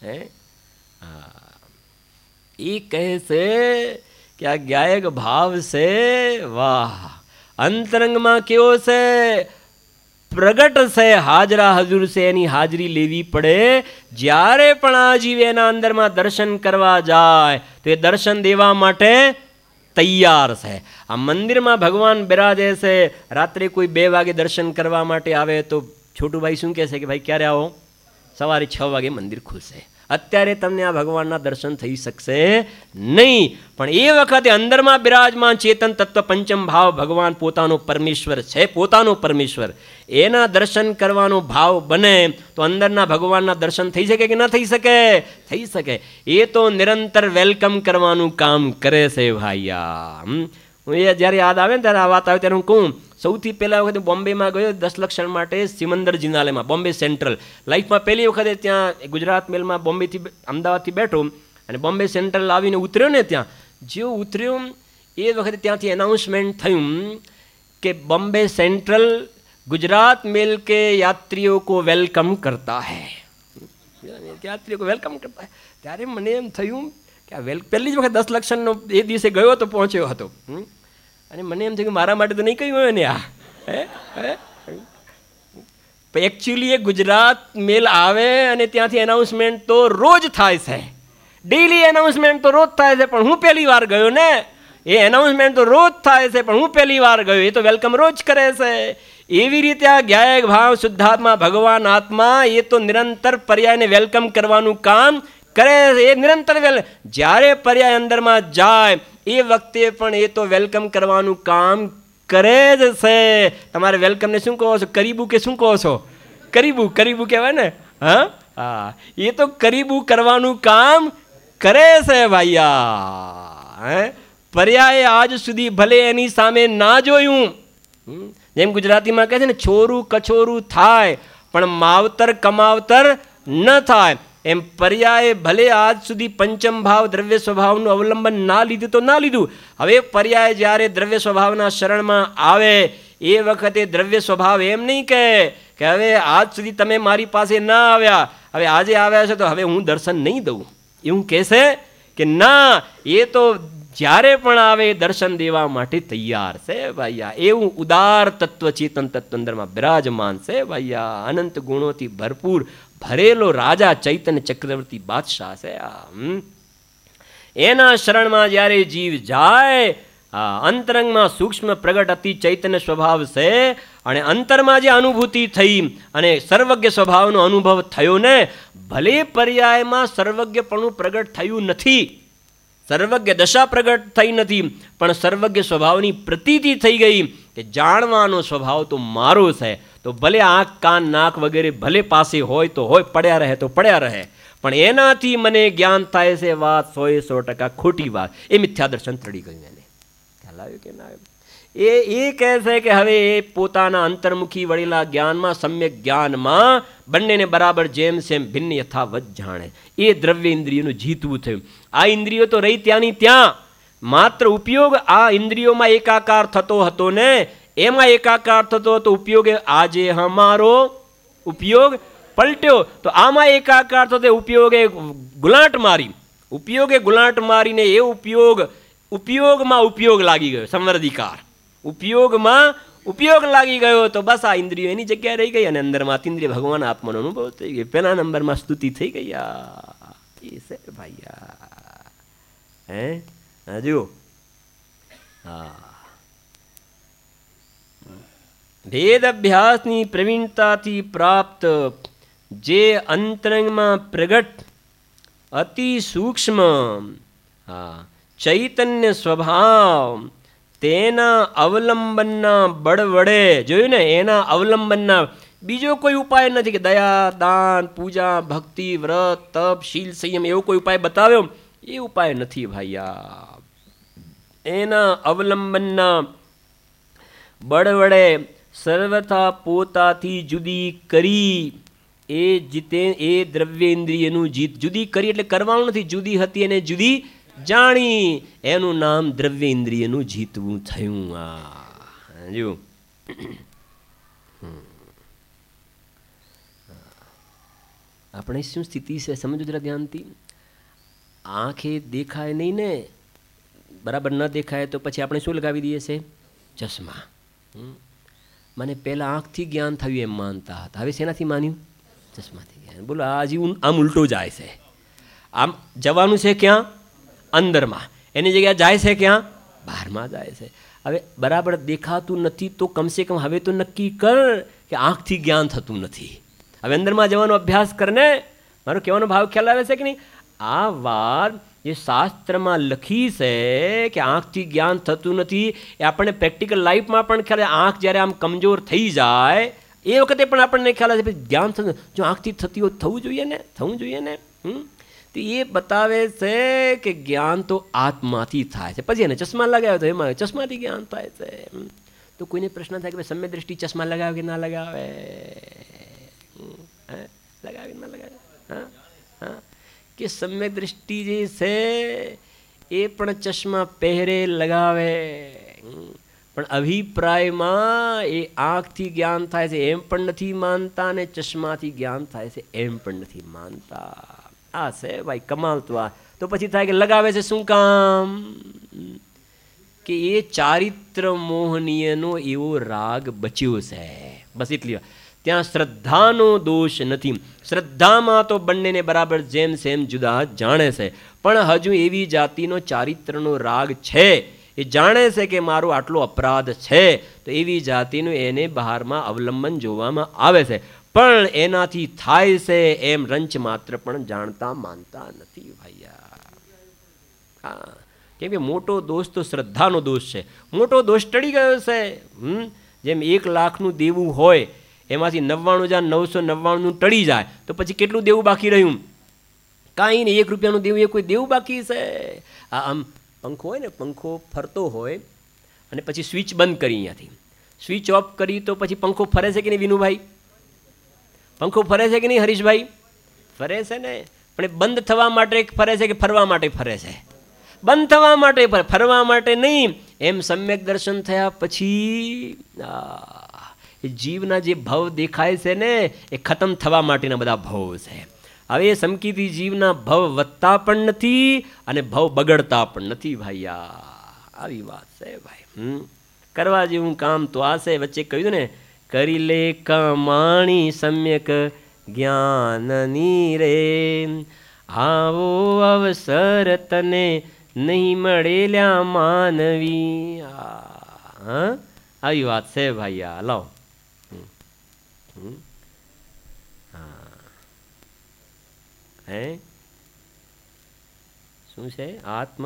એ કહે છે કે આ ગાયક ભાવ છે. વાહ, અંતરંગમાં કેવો છે? પ્રગટ છે. હાજરા હજુર છે. એની હાજરી લેવી પડે. જ્યારે પણ આ જીવ એના અંદરમાં દર્શન કરવા જાય તો એ દર્શન દેવા માટે તૈયાર છે. આ મંદિરમાં ભગવાન બિરાજે છે. રાત્રે કોઈ 2 વાગે દર્શન કરવા માટે આવે તો છોટુભાઈ શું કહે છે કે ભાઈ ક્યારે આવો? સવારે 6 વાગે મંદિર ખુલશે. અત્યારે તમને આ ભગવાનના દર્શન થઈ શકશે નહીં. પણ એ વખતે અંદરમાં બિરાજમાન ચેતન તત્વ પંચમ ભાવ ભગવાન પોતાનો પરમેશ્વર છે. પોતાનો પરમેશ્વર, એના દર્શન કરવાનો ભાવ બને તો અંદરના ભગવાનના દર્શન થઈ શકે કે ન થઈ શકે? થઈ શકે. એ તો નિરંતર વેલકમ કરવાનું કામ કરે છે ભાઈયા. હું એ જ્યારે યાદ આવે ને ત્યારે આ વાત આવે ત્યારે હું કહું, સૌથી પહેલાં વખતે બોમ્બેમાં ગયો 10 લક્ષણ માટે સિમંદર જિનાલયમાં, બોમ્બે સેન્ટ્રલ. લાઈફમાં પહેલી વખતે ત્યાં ગુજરાત મેલમાં બોમ્બેથી અમદાવાદથી બેઠો અને બોમ્બે સેન્ટ્રલ આવીને ઉતર્યો ને, ત્યાં જેવું ઉતર્યો એ વખતે ત્યાંથી એનાઉન્સમેન્ટ થયું કે બોમ્બે સેન્ટ્રલ गुजरात मेल के यात्रियों को वेलकम करता है. यात्रियों को वेलकम करता है. ત્યારે મને એમ થયું કે આ પહેલી જ વખત 10 લક્ષણનો એ દિવસે ગયો તો પહોંચ્યો હતો, અને મને એમ થયું કે મારા માટે તો નહીં કહ્યું હોય ને આ. એકચ્યુઅલી એ ગુજરાત મેલ આવે અને ત્યાંથી એનાઉન્સમેન્ટ તો રોજ થાય છે, ડેઈલી એનાઉન્સમેન્ટ તો રોજ થાય છે, પણ હું પહેલી વાર ગયો ને. એ એનાઉન્સમેન્ટ તો રોજ થાય છે પણ હું પહેલી વાર ગયો. એ તો વેલકમ રોજ કરે છે. એવી રીતે આ જ્ઞાયક ભાવ શુદ્ધાત્મા ભગવાન આત્મા એ તો નિરંતર પર્યાયને વેલકમ કરવાનું કામ કરે છે. એ નિરંતર જ્યારે પર્યાય અંદરમાં જાય એ વખતે પણ એ તો વેલકમ કરવાનું કામ કરે જ છે. તમારે વેલકમને શું કહો છો? કરીબુ કે શું કહો છો? કરીબુ, કરીબુ કહેવાય ને. હા, એ તો કરીબુ કરવાનું કામ કરે છે ભાઈયા. પર્યાય આજ સુધી ભલે એની સામે ના જોયું, જેમ ગુજરાતીમાં કહે છે ને, છોરું કછોરું થાય પણ માવતર કમાવતર ન થાય, એમ પર્યાય ભલે આજ સુધી પંચમ ભાવ દ્રવ્ય સ્વભાવનું અવલંબન ના લીધું તો ના લીધું. હવે પર્યાય જ્યારે દ્રવ્ય સ્વભાવના શરણમાં આવે એ વખતે દ્રવ્ય સ્વભાવ એમ નહીં કે હવે આજ સુધી તમે મારી પાસે ના આવ્યા, હવે આજે આવ્યા છો તો હવે હું દર્શન નહીં દઉં, એવું કહેશે કે ના, એ તો જ્યારે પણ આવે દર્શન દેવા માટે તૈયાર છે ભાઈયા. એવું ઉદાર તત્વ ચેતન તત્વ અંદરમાં બિરાજમાન છે ભાઈયા. અનંત ગુણોથી ભરપૂર ભરેલો રાજા ચૈતન્ય ચક્રવર્તી બાદશાહ છે આ. એના શરણમાં જ્યારે જીવ જાય, અંતરંગમાં સૂક્ષ્મ પ્રગટ અતિ ચૈતન્ય સ્વભાવ છે, અને અંતરમાં જે અનુભૂતિ થઈ અને સર્વજ્ઞ સ્વભાવનો અનુભવ થયો ને, ભલે પર્યાયમાં સર્વજ્ઞપણું પ્રગટ થયું નથી, સર્વજ્ઞ દશા પ્રગટ થઈ નથી, પણ સર્વજ્ઞ સ્વભાવની પ્રતીતિ થઈ ગઈ કે જાણવાનો સ્વભાવ તો મારો છે. તો ભલે આંખ કાન નાક વગેરે ભલે પાસે હોય તો હોય, પડ્યા રહે તો પડ્યા રહે, પણ એનાથી મને જ્ઞાન થાય છે વાત 100% ખોટી વાત. એ મિથ્યા દર્શન ચડી ગયું. એને ખ્યાલ આવ્યો કે ના આવ્યો? એ કહે છે કે હવે એ પોતાના અંતર્મુખી વળેલા જ્ઞાનમાં, સમ્યક જ્ઞાનમાં બંનેને બરાબર જેમ સેમ ભિન્ન યથાવત જાણે. એ દ્રવ્ય ઇન્દ્રિયોનું જીતવું થયું. આ ઇન્દ્રિયો તો રહી ત્યાંની ત્યાં, માત્ર ઉપયોગ આ ઇન્દ્રિયોમાં એકાકાર થતો હતો ને, એમાં એકાકાર થતો હતો ઉપયોગ. આજે હમારો ઉપયોગ પલટ્યો તો આમાં એકાકાર થતો, ઉપયોગે ગુલાંટ મારી, ઉપયોગે ગુલાંટ મારીને એ ઉપયોગમાં ઉપયોગ લાગી ગયો, સંવર્ધિકાર ઉપયોગમાં ઉપયોગ લાગી ગયો. તો બસ આ ઇન્દ્રિયો એની જગ્યાએ રહી ગઈ અને અંદરમાં ઇન્દ્રિય ભગવાન આત્માનો અનુભવ થઈ ગયો. પહેલા નંબરમાં સ્તુતિ થઈ ગઈ. એ છે ભાઈયા. હે હજુ વેદ અભ્યાસની પ્રવીણતાથી પ્રાપ્ત જે અંતરંગમાં પ્રગટ અતિ સૂક્ષ્મ ચૈતન્ય સ્વભાવ, તેના અવલંબનના બળ વડે, જોયું ને, એના અવલંબનના બીજો કોઈ ઉપાય નથી કે દયા, દાન, પૂજા, ભક્તિ, વ્રત, તપ, શીલ, સંયમ એવો કોઈ ઉપાય બતાવ્યો, એ ઉપાય નથી ભાઈયા. એના અવલંબનના બળ વડે સર્વથા પોતાથી જુદી કરી એ દ્રવ્યેન્દ્રિયનું જીત. જુદી કરી એટલે કરવાનું નથી, જુદી હતી અને જુદી જાણી, એનું નામ દ્રવ્યેન્દ્રિયનું જીતવું થયું. જો આપણે શું સ્થિતિ છે સમજો જરા ધ્યાનથી. આંખે દેખાય નહીં ને, બરાબર ન દેખાય તો પછી આપણે શું લગાવી દઈએ છે? ચશ્મા. મને પહેલાં આંખથી જ્ઞાન થયું એમ માનતા હતા, હવે શેનાથી માન્યું? ચશ્માથી જ્ઞાન. બોલો આ હજી આમ ઉલટો જાય છે. આમ જવાનું છે ક્યાં? અંદરમાં. એની જગ્યાએ જાય છે ક્યાં? બહારમાં જાય છે. હવે બરાબર દેખાતું નથી તો કમસે કમ હવે તો નક્કી કર કે આંખથી જ્ઞાન થતું નથી. હવે અંદરમાં જવાનો અભ્યાસ કરને. મારો કહેવાનો ભાવ ખ્યાલ આવે છે કે નહીં? આ વાત જે શાસ્ત્રમાં લખી છે કે આંખથી જ્ઞાન થતું નથી, એ આપણને પ્રેક્ટિકલ લાઈફમાં પણ ખ્યાલ. આંખ જ્યારે આમ કમજોર થઈ જાય એ વખતે પણ આપણને ખ્યાલ આવે છે જ્ઞાન થતું. જો આંખથી થતી હોય થવું જોઈએ ને. તો એ બતાવે છે કે જ્ઞાન તો આત્માથી થાય છે. પછી એને ચશ્મા લગાવે તો એમાં ચશ્માથી જ્ઞાન થાય છે. તો કોઈને પ્રશ્ન થાય કે ભાઈ સમ્ય દ્રષ્ટિ ચશ્મા લગાવે કે ના લગાવે? લગાવે કે ના લગાવે? હા, કે સમ્યક દ્રષ્ટિ જે છે એ પણ ચશ્મા પહેરે લગાવે, પણ અભિપ્રાયમાં એ આંખથી જ્ઞાન થાય છે એમ પણ નથી માનતા, અને ચશ્માથી જ્ઞાન થાય છે એમ પણ નથી માનતા. આ છે ભાઈ કમાલ. તો પછી થાય કે લગાવે છે શું કામ? કે એ ચારિત્ર મોહનીયનો એવો રાગ બચ્યો છે, બસ એટલી વાત. ત્યાં શ્રદ્ધાનો દોષ નથી. શ્રદ્ધામાં તો બંનેને બરાબર જેમ સેમ જુદા જાણે છે, પણ હજુ એવી જાતિનો ચારિત્રનો રાગ છે. એ જાણે છે કે મારો આટલો અપરાધ છે, તો એવી જાતિનું એને બહારમાં અવલંબન જોવામાં આવે છે, પણ એનાથી થાય છે એમ રંચ માત્ર પણ જાણતા માનતા નથી ભાઈયા. કેમ કે મોટો દોષ તો શ્રદ્ધાનો દોષ છે. મોટો દોષ ટળી ગયો છે. જેમ 1 લાખનું દેવું હોય, એમાંથી 99,999 ટળી જાય તો પછી કેટલું દેવું બાકી રહ્યું? કાંઈ નહીં. 1 રૂપિયાનું દેવું એ કોઈ દેવું બાકી છે? આમ પંખો હોય ને, પંખો ફરતો હોય અને પછી સ્વિચ બંધ કરી, અહીંયાથી સ્વિચ ઓફ કરી તો પછી પંખો ફરે છે કે નહીં વિનુભાઈ? પંખો ફરે છે કે નહીં હરીશભાઈ? ફરે છે ને. પણ એ બંધ થવા માટે ફરે છે કે ફરવા માટે ફરે છે? બંધ થવા માટે, ફરવા માટે નહીં. એમ સમ્યક દર્શન થયા પછી જીવના જે ભવ દેખાય છે ને એ ખતમ થવા માટેના બધા ભવ છે. હવે એ સમકીથી જીવના ભવ વધતા પણ નથી અને ભવ બગડતા પણ નથી. ભાઈ આવી વાત છે ભાઈ. કરવા જેવું કામ તો આ છે. વચ્ચે કહ્યું ને, કરી લે કમાણી સમ્યક જ્ઞાનની રે, આવો અવસર તને નહીં મળેલા માનવી. આવી વાત છે ભાઈ. લાવ હે શું છે? આત્મ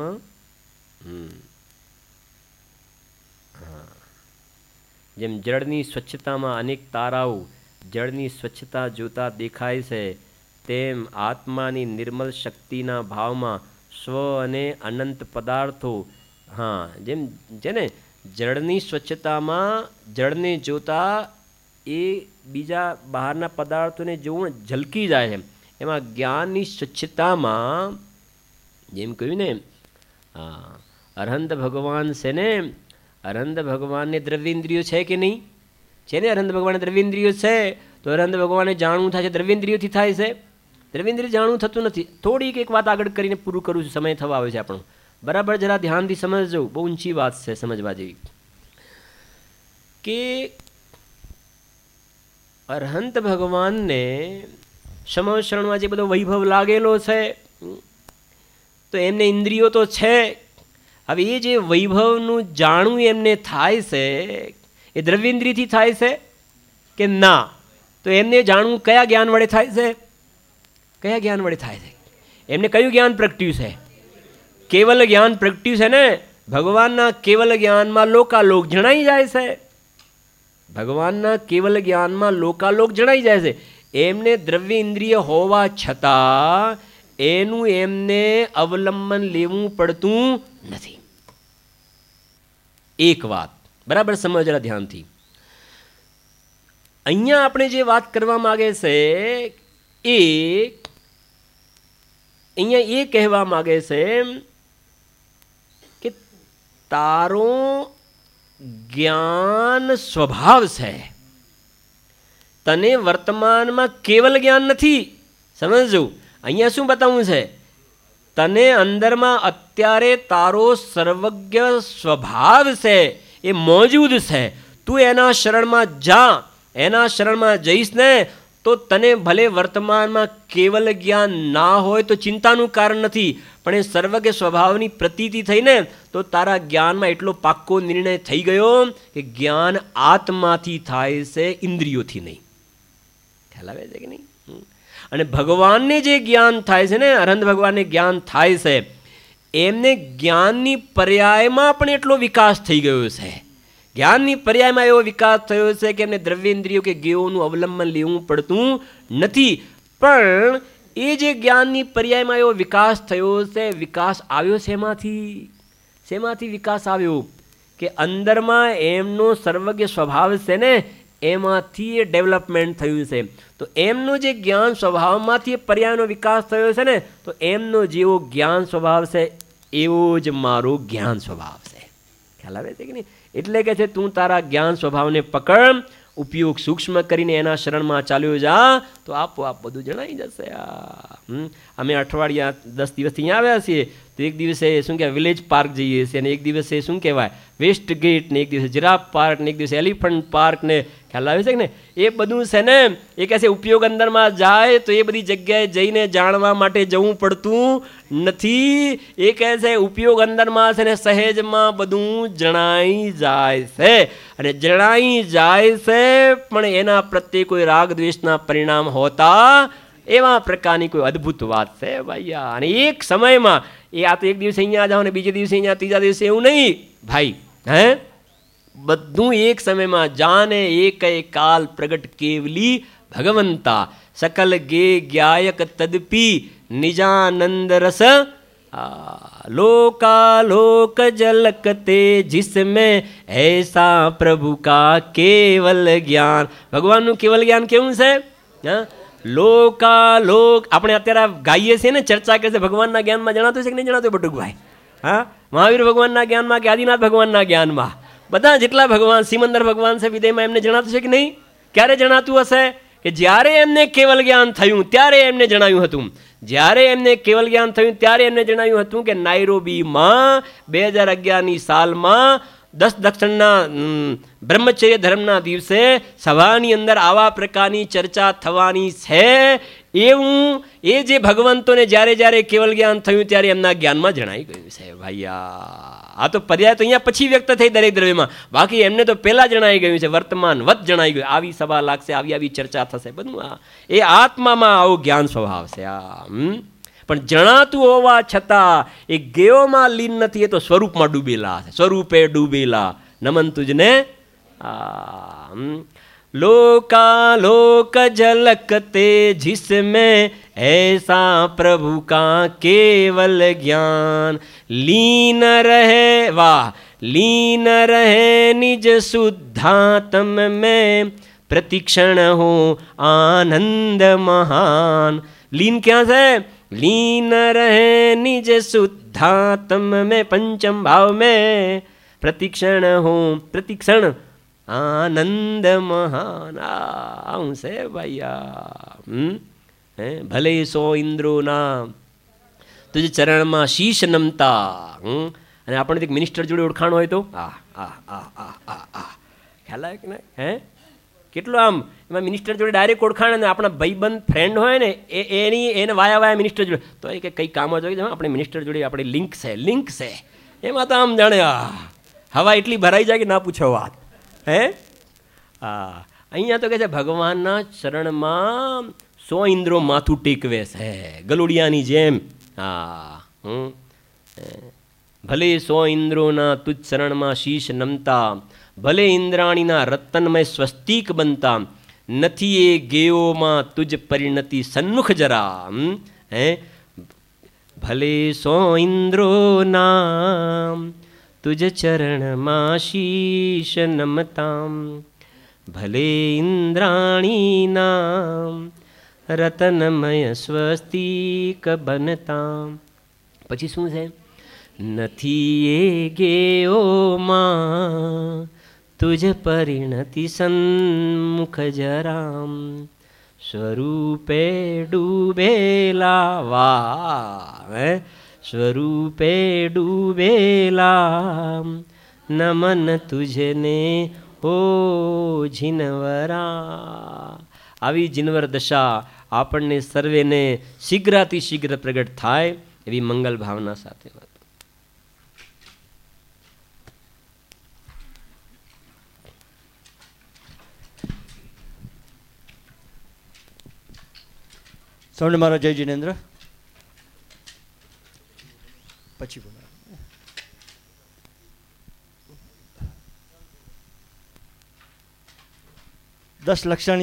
જેમ જળની સ્વચ્છતામાં અનેક તારાઓ જળની સ્વચ્છતા જોતા દેખાય છે, તેમ આત્માની નિર્મલ શક્તિના ભાવમાં સ્વ અને અનંત પદાર્થો, જેમ છે ને જળની સ્વચ્છતામાં જળને જોતા એ બીજા બહારના પદાર્થોને જોવું ઝલકી જાય છે. એમાં જ્ઞાનની સ્વચ્છતામાં જેમ કહ્યું ને, અરહંત ભગવાન છે ને, અરહંત ભગવાનને દ્રવ્યેન્દ્રિયો છે કે નહીં? છે ને, અરહંત ભગવાનને દ્રવ્યેન્દ્રિયો છે. તો અરહંત ભગવાનને જાણવું થાય છે દ્રવ્યેન્દ્રિયોથી થાય છે. દ્રવ્યેન્દ્રિય જાણવું થતું નથી. થોડીક એક વાત આગળ કરીને પૂરું કરું છું, સમય થવા આવે છે આપણો. બરાબર જરા ધ્યાનથી સમજજો, બહુ ઊંચી વાત છે સમજવા જેવી. કે અરહંત ભગવાનને સમશરણમાં જે બધો વૈભવ લાગેલો છે, તો એમને ઇન્દ્રિયો તો છે. હવે એ જે વૈભવનું જાણવું એમને થાય છે, એ દ્રવ્યેન્દ્રિયથી થાય છે કે ના? તો એમને જાણવું કયા જ્ઞાન વડે થાય છે? કયા જ્ઞાન વડે થાય છે? એમને કયું જ્ઞાન પ્રગટ્યું છે? કેવલ જ્ઞાન પ્રગટ્યું છે ને. ભગવાનના કેવલ જ્ઞાનમાં લોકાલોક જણાઈ જાય છે. ભગવાનના કેવલ જ્ઞાનમાં લોકાલોક જણાઈ જાય છે. એમને દ્રવ્ય ઇન્દ્રિય હોવા છતાં એનું એમને અવલંબન લેવું પડતું નથી. એક વાત બરાબર સમજરા ધ્યાનથી. અહીંયા આપણે જે વાત કરવા માંગે છે એ અહીંયા એ કહેવા માંગે છે કે તારો જ્ઞાન સ્વભાવ છે, તને વર્તમાનમાં કેવલ જ્ઞાન નથી. સમજજો, અહીંયા શું બતાવવું છે? તને અંદરમાં અત્યારે તારો સર્વજ્ઞ સ્વભાવ છે, એ મોજૂદ છે. તું એના શરણમાં જા. એના શરણમાં જઈશ ને તો તને ભલે વર્તમાનમાં કેવલ જ્ઞાન ના હોય તો ચિંતાનું કારણ નથી, પણ એ સર્વજ્ઞ સ્વભાવની પ્રતીતિ થઈને તો તારા જ્ઞાનમાં એટલો પાક્કો નિર્ણય થઈ ગયો કે જ્ઞાન આત્માથી થાય છે, ઇન્દ્રિયોથી નહીં. ખ્યાલ આવે છે કે નહીં? અને ભગવાનને જે જ્ઞાન થાય છે ને, અરહંત ભગવાનને જ્ઞાન થાય છે, એમને જ્ઞાનની પર્યાયમાં પણ એટલો વિકાસ થઈ ગયો છે. જ્ઞાનની પર્યાયમાં એવો વિકાસ થયો છે કે એમને દ્રવ્યેન્દ્રિયો કે જ્ઞેયોનું અવલંબન લેવું પડતું નથી. પણ એ જે જ્ઞાનની પર્યાયમાં એવો વિકાસ થયો છે, વિકાસ આવ્યો શેમાંથી વિકાસ આવ્યો? કે અંદરમાં એમનો સર્વજ્ઞ સ્વભાવ છે ને, એમાંથી એ ડેવલપમેન્ટ થયું છે. તો એમનો જે જ્ઞાન સ્વભાવમાંથી એ પર્યાયનો વિકાસ થયો છે ને, તો એમનો જેવો જ્ઞાન સ્વભાવ છે એવો જ મારો જ્ઞાન સ્વભાવ છે. ખ્યાલ આવે છે કે નહીં? એટલે કે છે તું તારા જ્ઞાન સ્વભાવને પકડ, ઉપયોગ સૂક્ષ્મ કરીને એના શરણમાં ચાલ્યો જા, તો આપોઆપ બધું જણાઈ જશે. અમે અઠવાડિયા 10 દિવસથી અહીંયા આવ્યા છીએ, તો એક દિવસે શું કહેવાય વિલેજ પાર્ક જઈએ છીએ, અને એક દિવસે શું કહેવાય વેસ્ટ ગેટ, ને એક દિવસે જીરાફ પાર્ક, ને એક દિવસે એલિફન્ટ પાર્ક, ને ખ્યાલ આવે છે કે ને? એ બધું છે ને એ કહે છે ઉપયોગ અંદરમાં જાય તો એ બધી જગ્યાએ જઈને જાણવા માટે જવું પડતું નથી. એ કહે છે ઉપયોગ અંદરમાં છે ને સહેજમાં બધું જણાઈ જાય છે, અને જણાઈ જાય છે પણ એના પ્રત્યે કોઈ રાગ દ્વેષના પરિણામ હોતા એવા પ્રકારની કોઈ અદ્ભુત વાત છે ભાઈ. અને એક સમયમાં એ આ તો એક દિવસે અહીંયા જાઓ ને બીજે દિવસે અહીંયા, ત્રીજા દિવસે એવું નહીં ભાઈ. બધું એક સમયમાં જાને એક કાલ પ્રગટ કેવલી ભગવંતા, सकल गे ज्ञायक तदपि निजानंद रस लोकालोक जलकते जिसमें ऐसा प्रभु का केवल ज्ञान. ભગવાનનું કેવલ જ્ઞાન કેવું છે? લોકાલોક. આપણે અત્યારે ગાઈએ છીએ ને, ચર્ચા કરીએ છીએ, ભગવાનના જ્ઞાનમાં જણાતું છે કે નહીં જણાતું બટુકભાઈ? હા, મહાવીર ભગવાનના જ્ઞાનમાં કે આદિનાથ ભગવાનના જ્ઞાનમાં બધા જેટલા ભગવાન, સિમંદર ભગવાન છે વિદેહમાં, એમને જણાતું છે કે નહીં? ક્યારે જણાતું હશે? કે જ્યારે એમને કેવલ જ્ઞાન થયું ત્યારે એમને જણાવ્યું હતું. જ્યારે એમને કેવલ જ્ઞાન થયું ત્યારે એમને જણાવ્યું હતું કે નાઇરોબીમાં 2011ની સાલમાં 10 દક્ષિણના બ્રહ્મચર્ય ધર્મના દિવસે સભાની અંદર આવા પ્રકારની ચર્ચા થવાની છે. એવું એ જે ભગવંતોને જ્યારે જ્યારે કેવલ જ્ઞાન થયું ત્યારે એમના જ્ઞાનમાં જણાઈ ગયું છે. ભાઈયા, આ તો પર્યાય તો અહીંયા પછી વ્યક્ત થઈ દરેક દ્રવ્યમાં, બાકી એમને તો પહેલાં જણાઈ ગયું છે, વર્તમાન વત જણાઈ ગયું. આવી સભા લાગશે, આવી આવી ચર્ચા થશે, બધું એ આત્મામાં આવું જ્ઞાન સ્વભાવ છે. પણ જણાતું હોવા છતાં એ ગેયોમાં લીન નથી, એ તો સ્વરૂપમાં ડૂબેલા છે, સ્વરૂપે ડૂબેલા. નમન તુજને लोकालोक झलकते जिसमें ऐसा प्रभु का केवल ज्ञान लीन रहे, वाह, लीन रहे निज शुद्धात्म में प्रतिक्षण हो आनंद महान. लीन क्या है? लीन रहे निज शुद्धात्म में पंचम भाव में प्रतिक्षण हो, प्रतिक्षण आनंद महान. आऊं से भैया भले 100 इंद्रोना તુજ ચરણમાં શીશ નમતા. અને આપણે એક મિનિસ્ટર જોડે ઓળખાણ હોય તો ખ્યાલ આવે કે ના? કેટલું આમ એમાં મિનિસ્ટર જોડે ડાયરેક્ટ ઓળખાણ, અને આપણા ભાઈબંધ ફ્રેન્ડ હોય ને એને વાયા મિનિસ્ટર જોડે તો એ કંઈ કામ જ હોય, આપણે મિનિસ્ટર જોડે આપણે લિંક છે એમાં તો આમ જાણે હવા એટલી ભરાઈ જાય કે ના પૂછો વાત. અહીંયા તો કહે છે ભગવાનના ચરણમાં 100 ઇન્દ્રો માથું ટેકવે છે ગલુડિયાની જેમ. ભલે 100 ઇન્દ્રોના તુજ ચરણમાં શીશ નમતા, ભલે ઇન્દ્રાણીના રતનમય સ્વસ્તિક બનતા, નથી એ ગેયોમાં તુજ પરિણતિ સન્મુખ જરા. ભલે 100 ઇન્દ્રોના તુજ ચરણમાં શીશ નમતા, ભલે ઇન્દ્રાણીના રતનમય સ્વસ્તિક બનતા. પછી શું છે? નથી એ ગેયોમાં તુજ પરિણતિ સન્મુખ જરામ, સ્વરૂપે ડૂબેલા, વાહ, સ્વરૂપે ડૂબેલા નમન તુજને ઓ જીનવરા. આવી જીનવર દશા આપણને સર્વેને શીઘ્રાથી શીઘ્ર પ્રગટ થાય એવી મંગલ ભાવના સાથે. સૌને મારા જય જીનેન્દ્ર. પછી 10 લક્ષણ